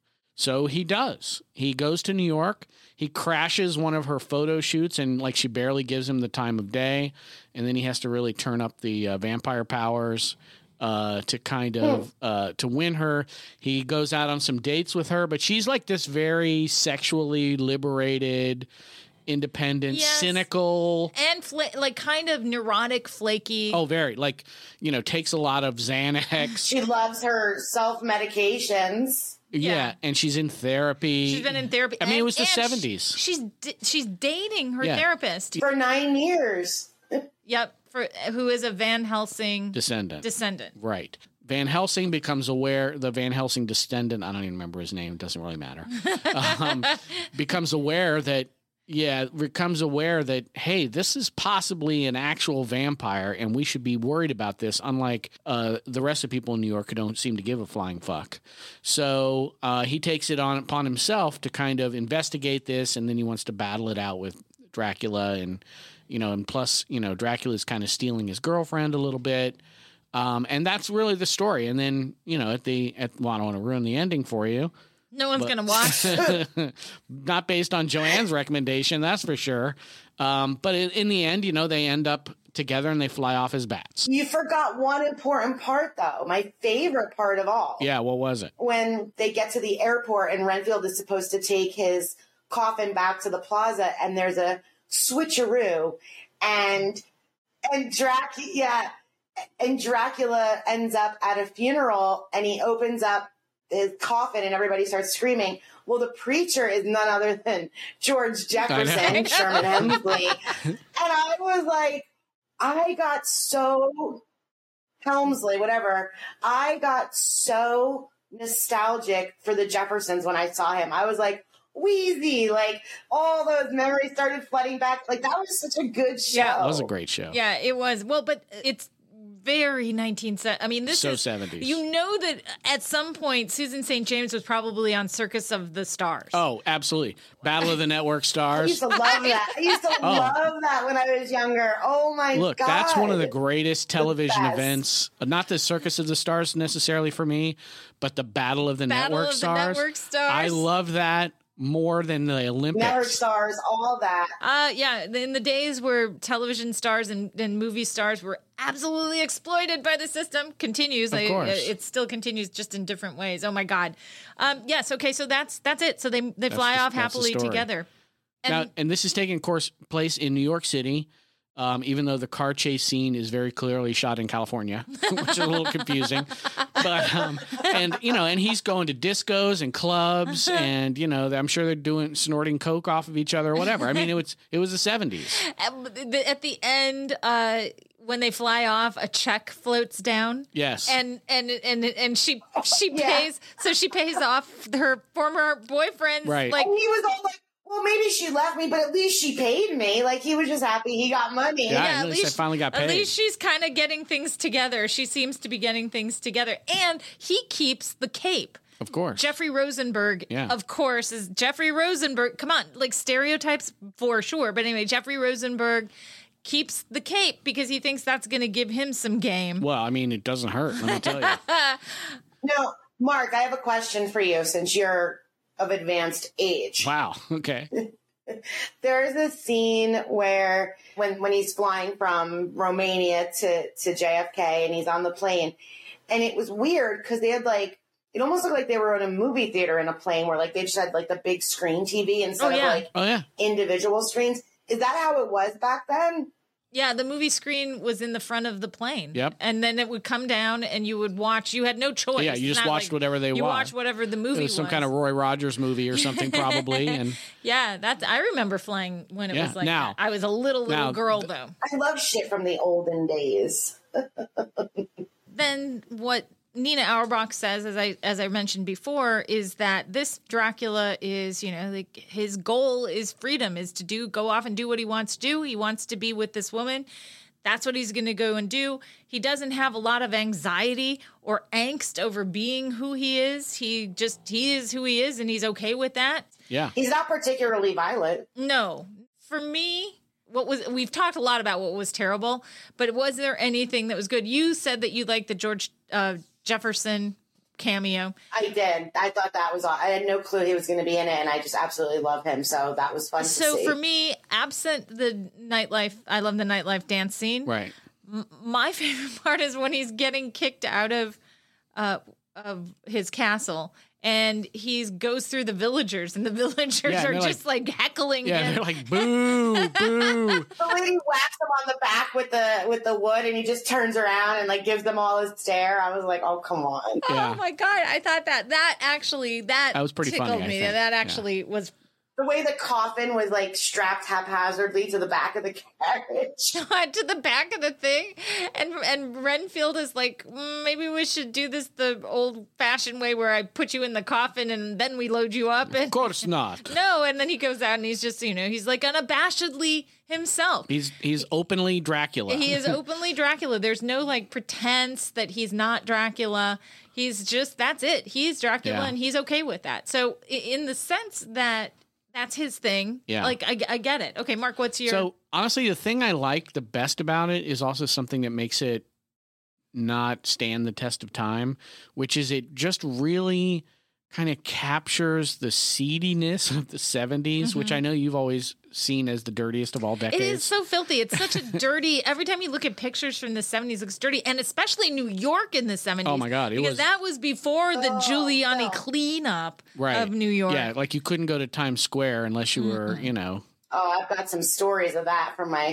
So he does. He goes to New York. He crashes one of her photo shoots, and like she barely gives him the time of day. And then he has to really turn up the uh, vampire powers uh, to kind of uh, to win her. He goes out on some dates with her, but she's like this very sexually liberated, independent, Yes. cynical. And fla- like kind of neurotic, flaky. Oh, very like, you know, takes a lot of Xanax. She loves her self medications. Yeah. Yeah. And she's in therapy. She's been in therapy. I mean, it And- was the and sh- seventies. She's d- she's dating her Yeah. therapist. For nine years. Yep, for who is a Van Helsing Descendant. descendant. Right. Van Helsing becomes aware, the Van Helsing descendant, I don't even remember his name, it doesn't really matter, um, becomes aware that, yeah, becomes aware that, hey, this is possibly an actual vampire and we should be worried about this, unlike uh, the rest of people in New York who don't seem to give a flying fuck. So uh, he takes it on upon himself to kind of investigate this, and then he wants to battle it out with Dracula. And, you know, and plus, you know, Dracula's kind of stealing his girlfriend a little bit. Um, and that's really the story. And then, you know, at the, at, well, I don't want to ruin the ending for you. No one's gonna watch. Not based on Joanne's recommendation, that's for sure. Um, but in, in the end, you know, they end up together and they fly off as bats. You forgot one important part, though. My favorite part of all. Yeah, what was it? When they get to the airport and Renfield is supposed to take his coffin back to the plaza, and there's a switcheroo, and and Drac yeah, and Dracula ends up at a funeral, and he opens up his coffin and everybody starts screaming. Well, the preacher is none other than George Jefferson, Sherman Hemsley. And I was like, I got so Helmsley, whatever. I got so nostalgic for the Jeffersons when I saw him. I was like, Wheezy, like all those memories started flooding back. Like that was such a good show. Yeah, that was a great show. Yeah, it was. Well, but it's very nineteen seventies. I mean, this so is seventies. You know that at some point Susan Saint James was probably on Circus of the Stars. Oh, absolutely. Battle of the Network I Stars. used to love that. I used to Oh. love that when I was younger. Oh my Look, god. that's one of the greatest television best. events. Not the Circus of the Stars necessarily for me, but the Battle of the Battle Network of the Stars. Network Stars. I love that more than the Olympics. Network Stars, all that. Uh, yeah, in the days where television stars and, and movie stars were absolutely exploited by the system, continues. Of I- course. it still continues, just in different ways. Oh my God. Um, yes. Okay. So that's that's it. So they they fly the- off that's the happily story. together. And Now, and this is taking course place in New York City, um, even though the car chase scene is very clearly shot in California, which is a little confusing. But um, and you know, and he's going to discos and clubs, and you know, I'm sure they're doing snorting coke off of each other or whatever. I mean, it was it was the seventies. at the, at the end, uh, when they fly off, a check floats down. Yes, And and and and she she Yeah. pays so she pays off her former boyfriend's Right. like And he was all like, well, maybe she left me, but at least she paid me. Like he was just happy he got money. Yeah. Yeah, at least I finally got At paid. least she's kind of getting things together. She seems to be getting things together. And he keeps the cape. of course. Jeffrey Rosenberg, Yeah. of course, is Jeffrey Rosenberg. Come on, like stereotypes for sure. But anyway, Jeffrey Rosenberg keeps the cape because he thinks that's going to give him some game. Well, I mean, it doesn't hurt. Let me tell you. No, Mark, I have a question for you since you're of advanced age. Wow. Okay. There's a scene where when when he's flying from Romania to, to J F K and he's on the plane, and it was weird because they had like, it almost looked like they were in a movie theater in a plane where like they just had like the big screen T V instead Oh, yeah. of like Oh yeah. individual screens. Is that how it was back then? Yeah, the movie screen was in the front of the plane. Yep. And then it would come down and you would watch. You had no choice. Yeah, you It's just not watched like whatever they You want. watched whatever the movie It was some was. kind of Roy Rogers movie or something, probably. And Yeah, that's. I remember flying when it Yeah, was like now- that. I was a little little now, girl th- though. I love shit from the olden days. Then what Nina Auerbach says, as I as I mentioned before, is that this Dracula is, you know, like his goal is freedom, is to do go off and do what he wants to do. He wants to be with this woman. That's what he's going to go and do. He doesn't have a lot of anxiety or angst over being who he is. He just he is who he is, and he's okay with that. yeah. He's not particularly violent. No, for me, what was we've talked a lot about what was terrible, but was there anything that was good? You said that you liked the George uh, Jefferson cameo. I did. I thought that was all. I had no clue he was going to be in it, and I just absolutely love him. So that was fun to So see. for me, absent the nightlife, I love the nightlife dance scene. Right. My favorite part is when he's getting kicked out of uh, of his castle. And he goes through the villagers, and the villagers Yeah, are they're just like, heckling Yeah. him. They're like, boo, boo. the lady whacks him on the back with the with the wood, and he just turns around and like gives them all his stare. I was like, oh come on. Yeah. Oh my god! I thought that that actually that That was pretty tickled funny, I me. think. That Yeah. actually was The way the coffin was like strapped haphazardly to the back of the carriage. to the back of the thing, and and Renfield is like, mm, maybe we should do this the old fashioned way where I put you in the coffin and then we load you up. And Of course not. no, and then he goes out and he's just you know he's like unabashedly himself. He's he's openly Dracula. He is openly Dracula. There's no like pretense that he's not Dracula. He's just that's it. He's Dracula Yeah. and he's okay with that. So i- in the sense that that's his thing. Yeah. Like I, I get it. Okay, Mark, what's your So honestly, the thing I like the best about it is also something that makes it not stand the test of time, which is it just really kind of captures the seediness of the seventies, which I know you've always seen as the dirtiest of all decades. It is so filthy. It's such a dirty. Every time you look at pictures from the seventies, it looks dirty, and especially New York in the seventies. Oh my God, it because was- that was before the Oh, Giuliani no. cleanup right. of New York. Yeah, like you couldn't go to Times Square unless you were, you know. Oh, I've got some stories of that from my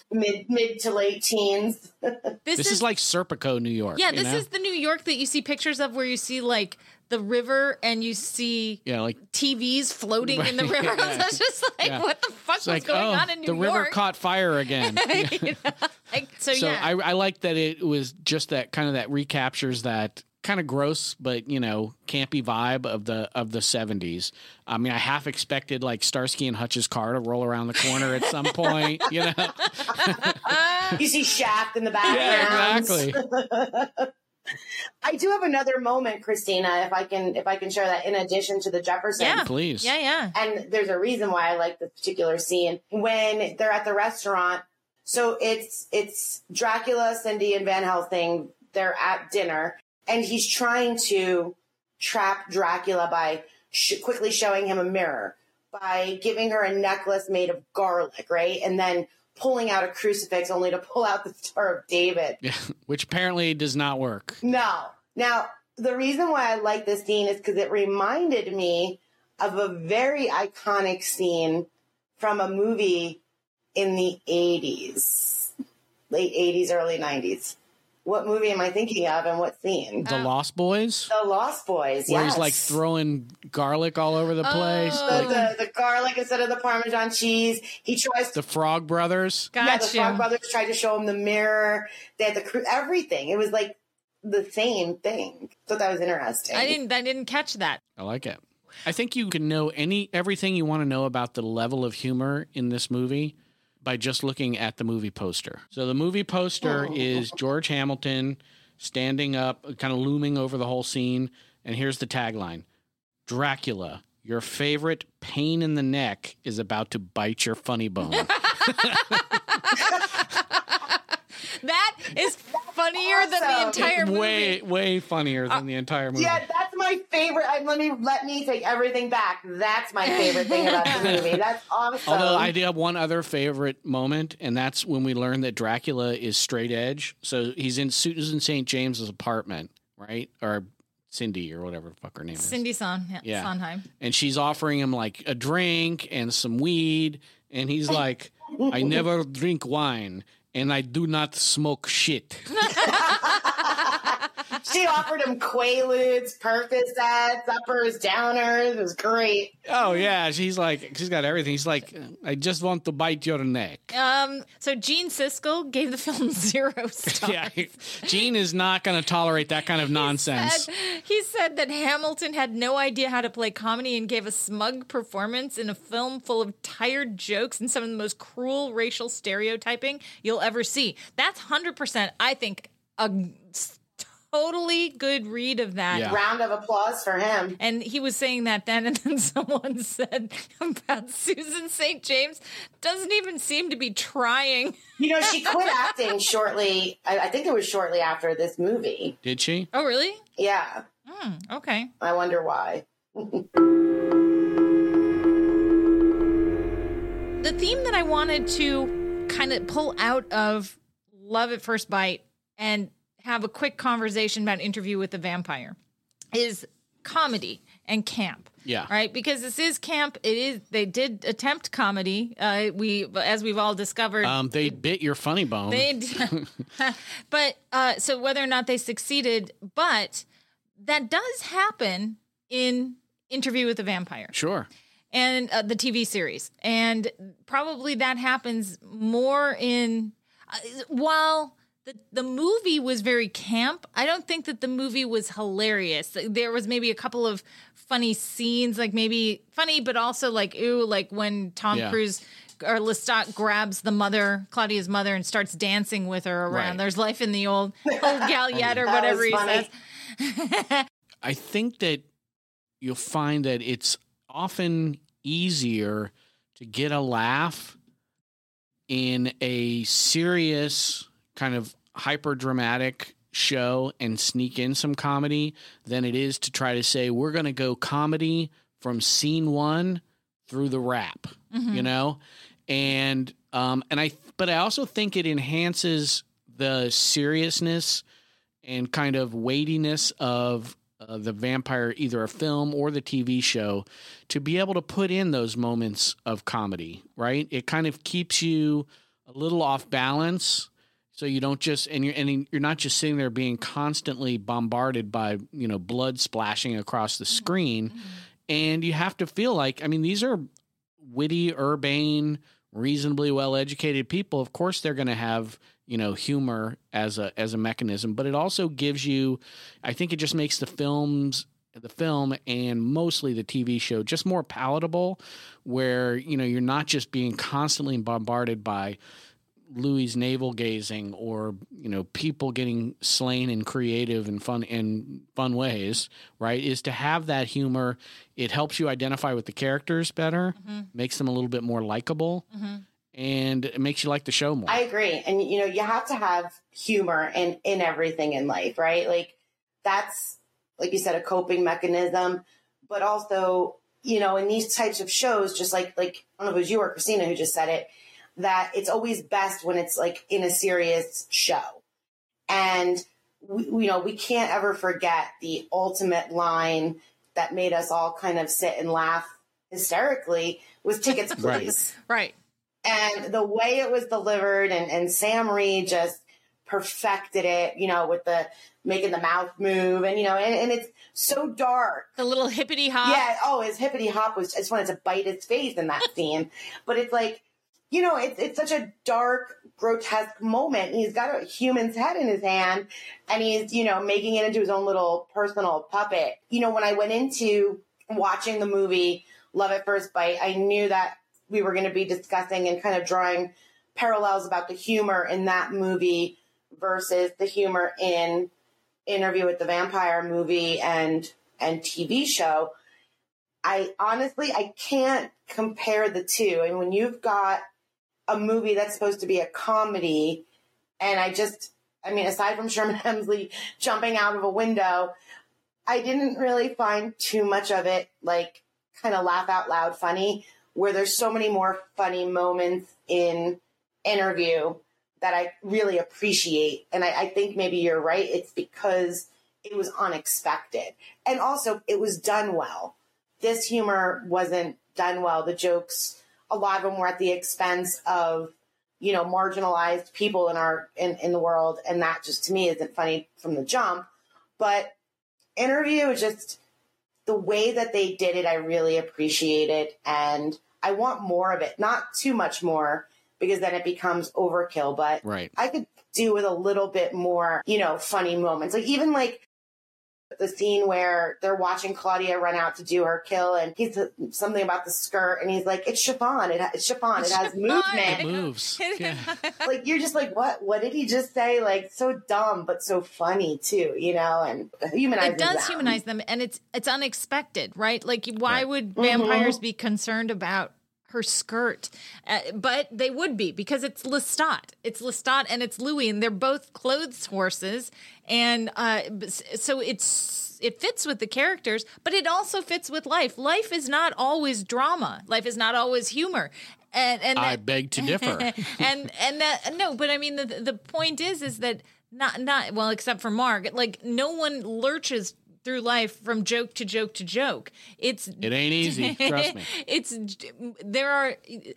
mid mid to late teens. This, this is, is like Serpico, New York. Yeah, this you know? is the New York that you see pictures of where you see like the river and you see yeah, like T Vs floating right, in the river. Yeah. It's just like, yeah. what the fuck it's was like, going oh, on in New the York? The river caught fire again. You know? Like, so, so yeah. I, I like that it was just that kind of that recaptures that kind of gross but you know campy vibe of the of the seventies. I mean, I half expected like Starsky and Hutch's car to roll around the corner at some point. You know, you see Shaft in the background. Yeah, exactly. I do have another moment, Christina, if I can if I can share that in addition to the Jeffersons. Yeah, please. Yeah, yeah. And there's a reason why I like this particular scene when they're at the restaurant. So it's it's Dracula, Cindy, and Van Helsing. They're at dinner. And he's trying to trap Dracula by sh- quickly showing him a mirror, by giving her a necklace made of garlic, right? And then pulling out a crucifix only to pull out the Star of David. Yeah, which apparently does not work. No. Now, the reason why I like this scene is because it reminded me of a very iconic scene from a movie in the eighties, late eighties, early nineties. What movie am I thinking of and what scene? The Lost Boys? The Lost Boys, Where yes. he's like throwing garlic all over the place. Oh. Like, the, the, the garlic instead of the Parmesan cheese. He tries to. The Frog Brothers? Gotcha. Yeah, the Frog Brothers tried to show him the mirror. They had the crew, everything. It was like the same thing. So that was interesting. I didn't I didn't catch that. I like it. I think you can know any everything you want to know about the level of humor in this movie by just looking at the movie poster. So the movie poster oh. is George Hamilton standing up, kind of looming over the whole scene. And here's the tagline: Dracula, your favorite pain in the neck is about to bite your funny bone. That is funnier awesome. than the entire movie. Way, way funnier than uh, the entire movie. Yeah, that's my favorite. I, let me let me take everything back. That's my favorite thing about the movie. That's awesome. Although I do have one other favorite moment, and that's when we learn that Dracula is straight edge. So he's in Susan Saint James's apartment, right? Or Cindy, or whatever the fuck her name is. Cindy Son, yeah, yeah. Sondheim. And she's offering him like a drink and some weed, and he's like, "I never drink wine. And I do not smoke shit." She offered him Quaaludes, Percocets, uppers, downers. It was great. Oh, yeah. She's like, she's got everything. He's like, "I just want to bite your neck." Um. So Gene Siskel gave the film zero stars. Yeah. Gene is not going to tolerate that kind of nonsense. He said, he said that Hamilton had no idea how to play comedy and gave a smug performance in a film full of tired jokes and some of the most cruel racial stereotyping you'll ever see. That's one hundred percent, I think, a totally good read of that. Yeah. Round of applause for him. And he was saying that then, and then someone said about Susan Saint James doesn't even seem to be trying. You know, she quit acting shortly. I, I think it was shortly after this movie. Did she? Oh, really? Yeah. Mm, okay. I wonder why. The theme that I wanted to kind of pull out of Love at First Bite and have a quick conversation about Interview with the Vampire is comedy and camp. Yeah. Right? Because this is camp. It is. They did attempt comedy. Uh, we, as we've all discovered. Um, they bit your funny bone. They, but uh, so whether or not they succeeded, but that does happen in Interview with the Vampire. Sure. And uh, the T V series. And probably that happens more in, uh, while the, the movie was very camp, I don't think that the movie was hilarious. There was maybe a couple of funny scenes, like maybe funny, but also like, ooh, like when Tom Yeah. Cruise or Lestat grabs the mother, Claudia's mother, and starts dancing with her around. Right. There's life in the old, old Galliette or That whatever was he funny. says. I think that you'll find that it's often easier to get a laugh in a serious kind of hyper dramatic show and sneak in some comedy than it is to try to say, we're going to go comedy from scene one through the rap, Mm-hmm. you know? And, um, and I, but I also think it enhances the seriousness and kind of weightiness of uh, the vampire, either a film or the T V show, to be able to put in those moments of comedy, right? It kind of keeps you a little off balance. So you don't just, and you're, and you're not just sitting there being constantly bombarded by, you know, blood splashing across the screen. Mm-hmm. And you have to feel like, I mean, these are witty, urbane, reasonably well-educated people. Of course, they're going to have, you know, humor as a, as a mechanism, but it also gives you, I think it just makes the films, the film and mostly the T V show just more palatable, where, you know, you're not just being constantly bombarded by Louis navel gazing or, you know, people getting slain in creative and fun and fun ways, right? Is to have that humor. It helps you identify with the characters better, mm-hmm. makes them a little bit more likable, mm-hmm. and it makes you like the show more. I agree. And, you know, you have to have humor in, in everything in life, right? Like that's, like you said, a coping mechanism, but also, you know, in these types of shows, just like, like, I don't know if it was you or Christina who just said it, that it's always best when it's like in a serious show. And we, you know, we can't ever forget the ultimate line that made us all kind of sit and laugh hysterically was "Tickets, please." Right. And the way it was delivered, and, and Sam Reed just perfected it, you know, with the making the mouth move, and, you know, and, and it's so dark. The little hippity hop. Yeah. Oh, his hippity hop was, I just wanted to bite his face in that scene. But it's like, you know, it's it's such a dark, grotesque moment. He's got a human's head in his hand, and he's, you know, making it into his own little personal puppet. You know, when I went into watching the movie Love at First Bite, I knew that we were going to be discussing and kind of drawing parallels about the humor in that movie versus the humor in Interview with the Vampire movie and and T V show. I honestly, I can't compare the two. And when you've got a movie that's supposed to be a comedy, and I just, I mean, aside from Sherman Hemsley jumping out of a window, I didn't really find too much of it like kind of laugh out loud funny, where there's so many more funny moments in Interview that I really appreciate. And I, I think maybe you're right. It's because it was unexpected. And also it was done well. This humor wasn't done well. The jokes, a lot of them were at the expense of, you know, marginalized people in our, in, in the world. And that just to me isn't funny from the jump. But Interview, just the way that they did it, I really appreciated. And I want more of it, not too much more, because then it becomes overkill. But right. I could do with a little bit more, you know, funny moments. Like even like the scene where they're watching Claudia run out to do her kill, and he's uh, something about the skirt, and he's like, "It's chiffon. It ha- it's chiffon. It's it has chiffon. movement. It moves." Yeah. Like you're just like, what? What did he just say? Like so dumb, but so funny too, you know, and humanizing. It does them. humanize them, and it's it's unexpected, right? Like, why Right. would vampires Mm-hmm. be concerned about her skirt? Uh, but they would be, because it's Lestat. It's Lestat and it's Louis, and they're both clothes horses, and uh, so it's it fits with the characters, but it also fits with life. Life is not always drama. Life is not always humor. And, and I that, beg to differ. and and that no, but I mean the the point is is that not not well, except for Mark, like no one lurches through life from joke to joke to joke. It's It ain't easy, trust me. It's there are,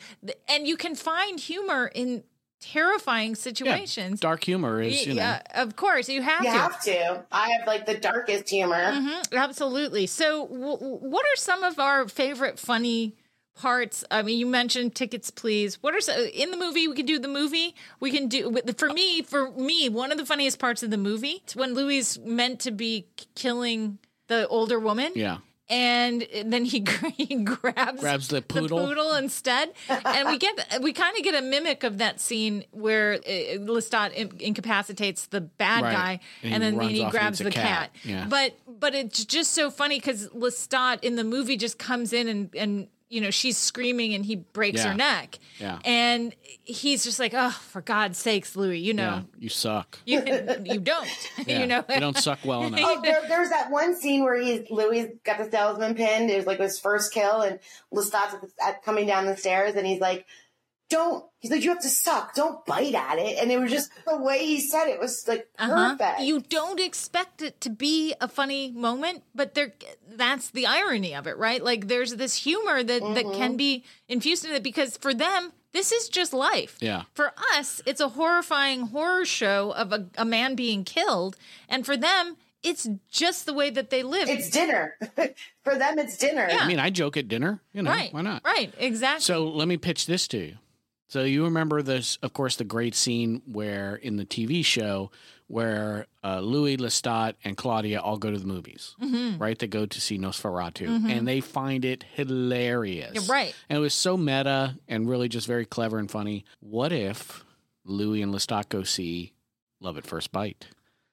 and you can find humor in terrifying situations. Yeah, dark humor is, you know. Yeah, of course you have You to. have to. I have like the darkest humor. Mm-hmm, absolutely. So, w- what are some of our favorite funny parts? I mean, you mentioned Tickets, Please. What are some, in the movie? We can do the movie. We can do for me. For me, one of the funniest parts of the movie is when Louis is meant to be killing the older woman. Yeah. And then he, he grabs Grabs the poodle. the poodle instead, and we get we kind of get a mimic of that scene where uh, Lestat in- incapacitates the bad Right. guy, And and, he then runs he off and grabs eats a the cat. cat. Yeah. But but it's just so funny because Lestat in the movie just comes in and and you know she's screaming and he breaks Yeah. her neck, Yeah. and he's just like, oh, for God's sakes, Louis, you know. Yeah, you suck. You you don't, Yeah, you know. you don't suck well enough. Oh, there, there was that one scene where he's Louis got the salesman pinned. It was like his first kill, and Lestat's at, the- at coming down the stairs, and he's like, "Don't." He's like, "You have to suck. Don't bite at it." And it was just the way he said it was like Uh-huh. perfect. You don't expect it to be a funny moment, but there that's the irony of it, right? Like there's this humor that, that can be infused in it because for them, This is just life. Yeah. For us, it's a horrifying horror show of a, a man being killed. And for them, it's just the way that they live. It's dinner. For them, it's dinner. Yeah. I mean, I joke at dinner. You know, right. why not? Right. Exactly. So let me pitch this to you. So you remember this, of course, the great scene where in the T V show where uh, Louis, Lestat, and Claudia all go to the movies, mm-hmm. right? They go to see Nosferatu, mm-hmm. and they find it hilarious. Yeah, right. And it was so meta and really just very clever and funny. What if Louis and Lestat go see Love at First Bite?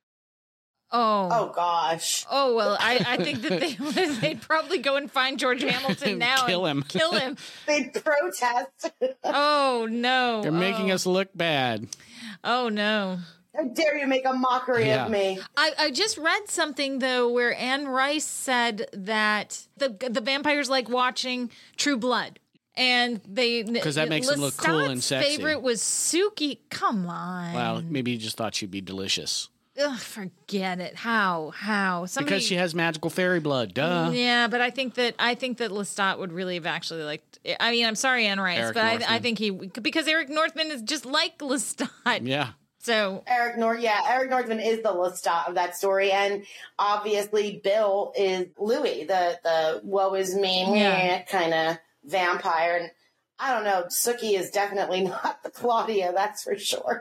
Oh. Oh, gosh. Oh, well, I, I think that they, they'd probably go and find George Hamilton now Kill and him. kill him. They protest. Oh, no. They're making oh. us look bad. Oh, no. How dare you make a mockery Yeah. of me? I, I just read something, though, where Anne Rice said that the the vampires like watching True Blood. And they... 'Cause that makes them look cool and Lestat's sexy. favorite was Suki. Come on. Well, maybe you just thought she'd be delicious. Ugh, forget it. How? How? Somebody, Because she has magical fairy blood. Duh. Yeah, but I think that I think that Lestat would really have actually liked. I mean, I'm sorry, Anne Rice, Eric but I, I Northman. think he because Eric Northman is just like Lestat. Yeah. So Eric Nor yeah, Eric Northman is the Lestat of that story, and obviously Bill is Louis, the the woe is me Yeah. kind of vampire. And I don't know, Sookie is definitely not the Claudia, that's for sure.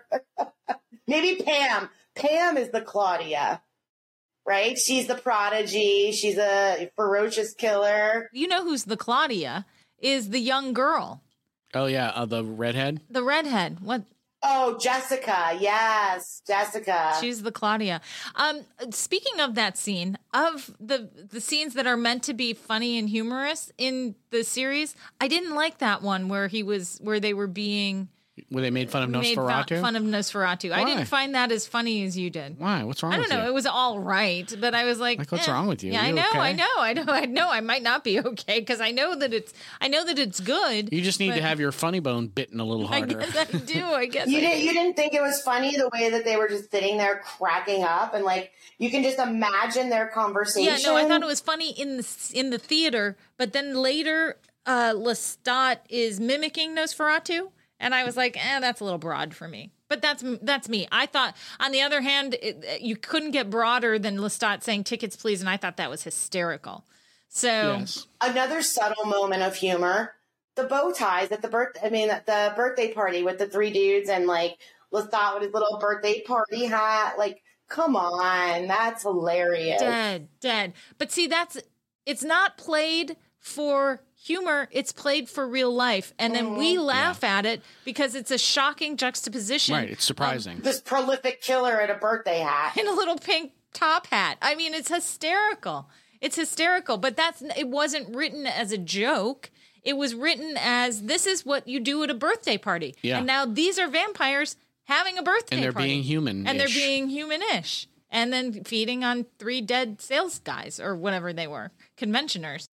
Maybe Pam. Pam is the Claudia, right? She's the prodigy. She's a ferocious killer. you know who's the Claudia is the young girl, Oh, yeah. Uh, the redhead. the redhead. What? Oh, Jessica. Yes, Jessica. She's the Claudia. Um, speaking of that scene, of the the scenes that are meant to be funny and humorous in the series, I didn't like that one where he was where they were being Where they made fun of made Nosferatu? fu- fun of Nosferatu. I Why? didn't find that as funny as you did. Why? What's wrong I don't with know. you? It was all right, but I was like, Like, what's eh. wrong with you? Yeah, I You know, okay? I know, I know, I know. I might not be okay because I know that it's, I know that it's good. You just need but to have your funny bone bitten a little I harder. guess I do. I guess You I didn't. do. You didn't think it was funny the way that they were just sitting there cracking up, and like you can just imagine their conversation. Yeah, no, I thought it was funny in the in the theater, but then later, uh, Lestat is mimicking Nosferatu, and I was like, eh, that's a little broad for me. But that's that's me. I thought, on the other hand, it, you couldn't get broader than Lestat saying "tickets, please," and I thought that was hysterical. So Yes. Another subtle moment of humor: the bow ties at the birth. I mean, at the birthday party with the three dudes, and like Lestat with his little birthday party hat. Like, come on, that's hilarious. dead, dead. But see, that's it's not played for humor, it's played for real life, and then we laugh at it because it's a shocking juxtaposition. Right. It's surprising. This prolific killer at a birthday hat. In a little pink top hat. I mean, it's hysterical. It's hysterical, but that's it wasn't written as a joke. It was written as this is what you do at a birthday party. Yeah. And now these are vampires having a birthday And they're party. being human. And they're being humanish. And then feeding on three dead sales guys or whatever they were, conventioners.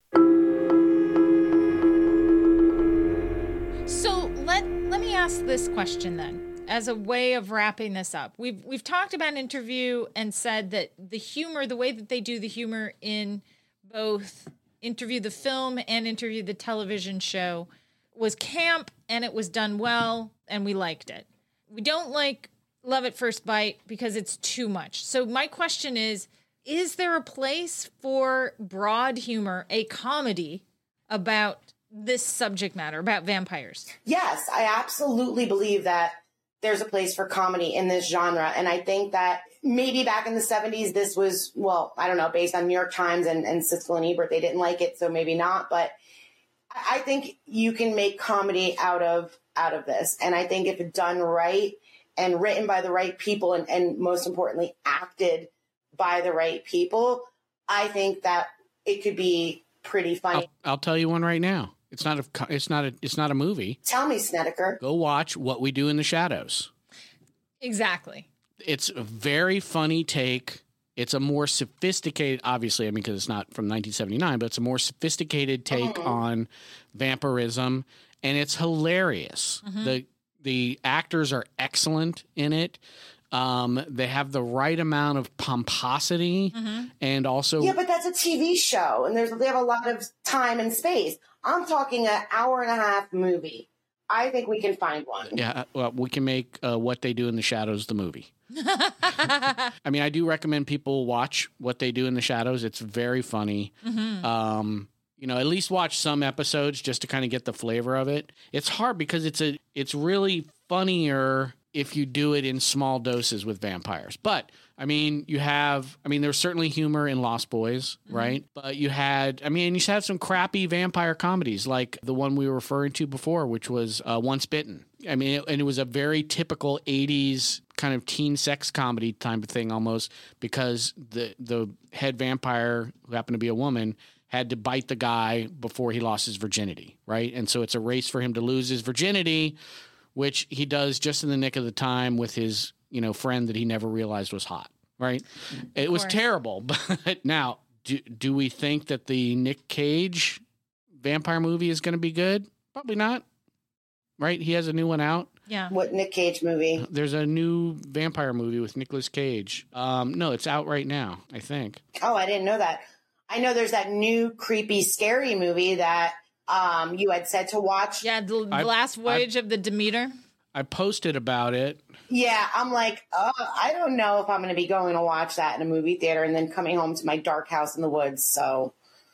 So let let me ask this question then, as a way of wrapping this up. We've we've talked about Interview and said that the humor, the way that they do the humor in both Interview the film and Interview the television show, was camp and it was done well and we liked it. We don't like Love at First Bite because it's too much. So my question is, is there a place for broad humor, a comedy about this subject matter, about vampires? Yes, I absolutely believe that there's a place for comedy in this genre. And I think that maybe back in the seventies, this was, well, I don't know, based on New York Times and, and Siskel and Ebert, they didn't like it, so maybe not. But I think you can make comedy out of out of this. And I think if it's done right and written by the right people and, and most importantly, acted by the right people, I think that it could be pretty funny. I'll, I'll tell you one right now. It's not a. co- It's not a. It's not a movie. Tell me, Snedeker. Go watch What We Do in the Shadows. Exactly. It's a very funny take. It's a more sophisticated, obviously, I mean, because it's not from nineteen seventy-nine, but it's a more sophisticated take Mhm. on vampirism, and it's hilarious. Mhm. The the actors are excellent in it. Um, they have the right amount of pomposity, Mm-hmm. and also Yeah, but that's a T V show, and there's they have a lot of time and space. I'm talking an hour and a half movie I think we can find one. Yeah, well, we can make uh, What They Do in the Shadows the movie. I mean, I do recommend people watch What They Do in the Shadows. It's very funny. Mm-hmm. Um, you know, at least watch some episodes just to kind of get the flavor of it. It's hard because it's a it's really funnier if you do it in small doses with vampires. But I mean, you have, I mean, there's certainly humor in Lost Boys, right? Mm-hmm. But you had, I mean, you had some crappy vampire comedies like the one we were referring to before, which was uh, Once Bitten. I mean, it, and it was a very typical eighties kind of teen sex comedy type of thing almost, because the the head vampire, who happened to be a woman, had to bite the guy before he lost his virginity, right? And so it's a race for him to lose his virginity, which he does just in the nick of the time with his, you know, friend that he never realized was hot, right? It was terrible. But now, do, do we think that the Nick Cage vampire movie is going to be good? Probably not, right? He has a new one out. Yeah. What Nick Cage movie? There's a new vampire movie with Nicolas Cage. Um, no, it's out right now, I think. Oh, I didn't know that. I know there's that new creepy, scary movie that um, you had said to watch. Yeah, the, the I, last voyage I, of the Demeter. I posted about it. Yeah, I'm like, oh, I don't know if I'm going to be going to watch that in a movie theater and then coming home to my dark house in the woods. So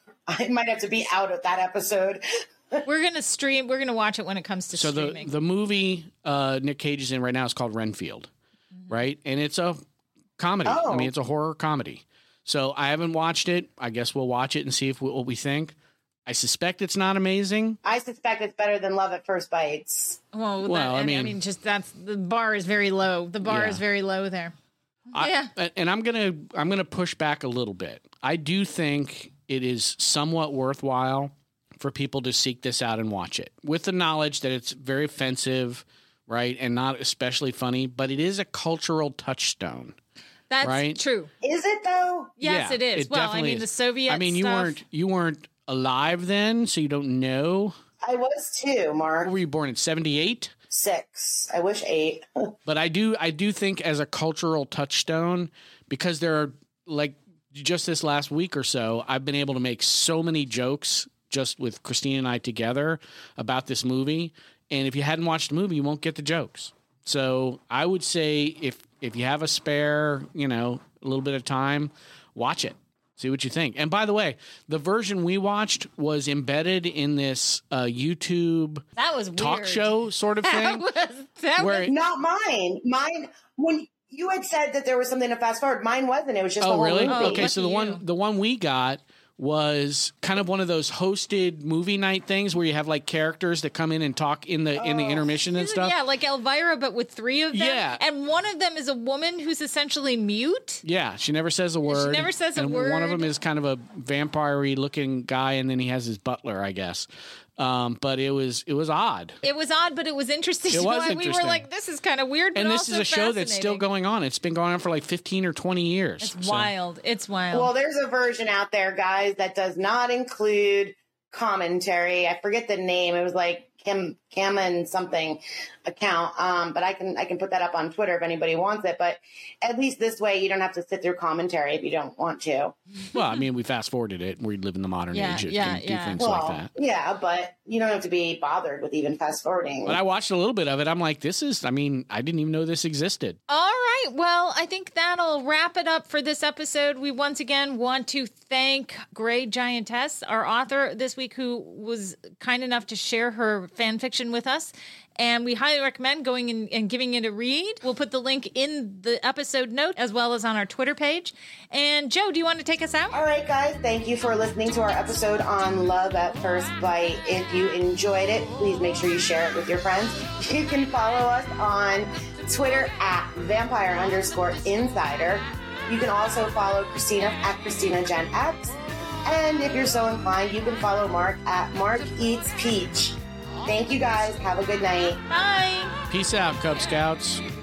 I might have to be out of that episode. We're going to stream. We're going to watch it when it comes to so streaming. So the, the movie uh, Nick Cage is in right now is called Renfield, mm-hmm. right? And it's a comedy. Oh. I mean, it's a horror comedy. So I haven't watched it. I guess we'll watch it and see if we, what we think. I suspect it's not amazing. I suspect it's better than Love at First Bites. Well, well that, I, mean, I mean, just that's the bar is very low. The bar yeah. is very low there. I, yeah, and I'm gonna I'm gonna push back a little bit. I do think it is somewhat worthwhile for people to seek this out and watch it, with the knowledge that it's very offensive, right, and not especially funny. But it is a cultural touchstone. That's right? true. Is it though? Yes, yeah, it is. It well, I mean, is. the Soviet. I mean, you stuff. weren't you weren't alive then, so you don't know. I was too, Mark. Were you born in seventy-eight? Six. I wish eight. But I do I do think as a cultural touchstone, because there are, like, just this last week or so, I've been able to make so many jokes just with Christine and I together about this movie. And if you hadn't watched the movie, you won't get the jokes. So I would say if if you have a spare, you know, a little bit of time, watch it. See what you think. And by the way, the version we watched was embedded in this uh, YouTube that was talk weird. show sort of thing. that was, that where was it, Not mine. Mine, when you had said that there was something to fast forward, mine wasn't. It was just the oh, whole really? movie. Okay, so the Lucky one you. the one we got was kind of one of those hosted movie night things where you have like characters that come in and talk in the in the intermission and stuff. Yeah, like Elvira, but with three of them. Yeah. And one of them is a woman who's essentially mute. Yeah, she never says a word. never says a and One of word. them is kind of a vampire-y looking guy, and then he has his butler, I guess. Um, but it was it was odd. It was odd, but it was interesting. It was Why We interesting. were like, this is kind of weird, but And this also is a show that's still fascinating. going on. It's been going on for like fifteen or twenty years. It's So- wild. It's wild. Well, there's a version out there, guys, that does not include commentary. I forget the name. It was like Kim Cameron something account. Um, but I can I can put that up on Twitter if anybody wants it. But at least this way, you don't have to sit through commentary if you don't want to. Well, I mean, we fast forwarded it. We live in the modern Yeah, age. It yeah, can do yeah. things Well, like that. yeah, but you don't have to be bothered with even fast forwarding. But I watched a little bit of it. I'm like, this is, I mean, I didn't even know this existed. All right. Well, I think that'll wrap it up for this episode. We once again want to thank Grey Giantess, our author this week, who was kind enough to share her fan fiction with us. And we highly recommend going in and giving it a read. We'll put the link in the episode note as well as on our Twitter page. And Joe, do you want to take us out? All right, guys, thank you for listening to our episode on Love at First Bite. If you enjoyed it, please make sure you share it with your friends. You can follow us on Twitter at vampire underscore insider. You can also follow Christina at Christina Gen X. And if you're so inclined, you can follow Mark at Mark Eats Peach. Thank you guys. Have a good night. Bye. Peace out, Cub Scouts.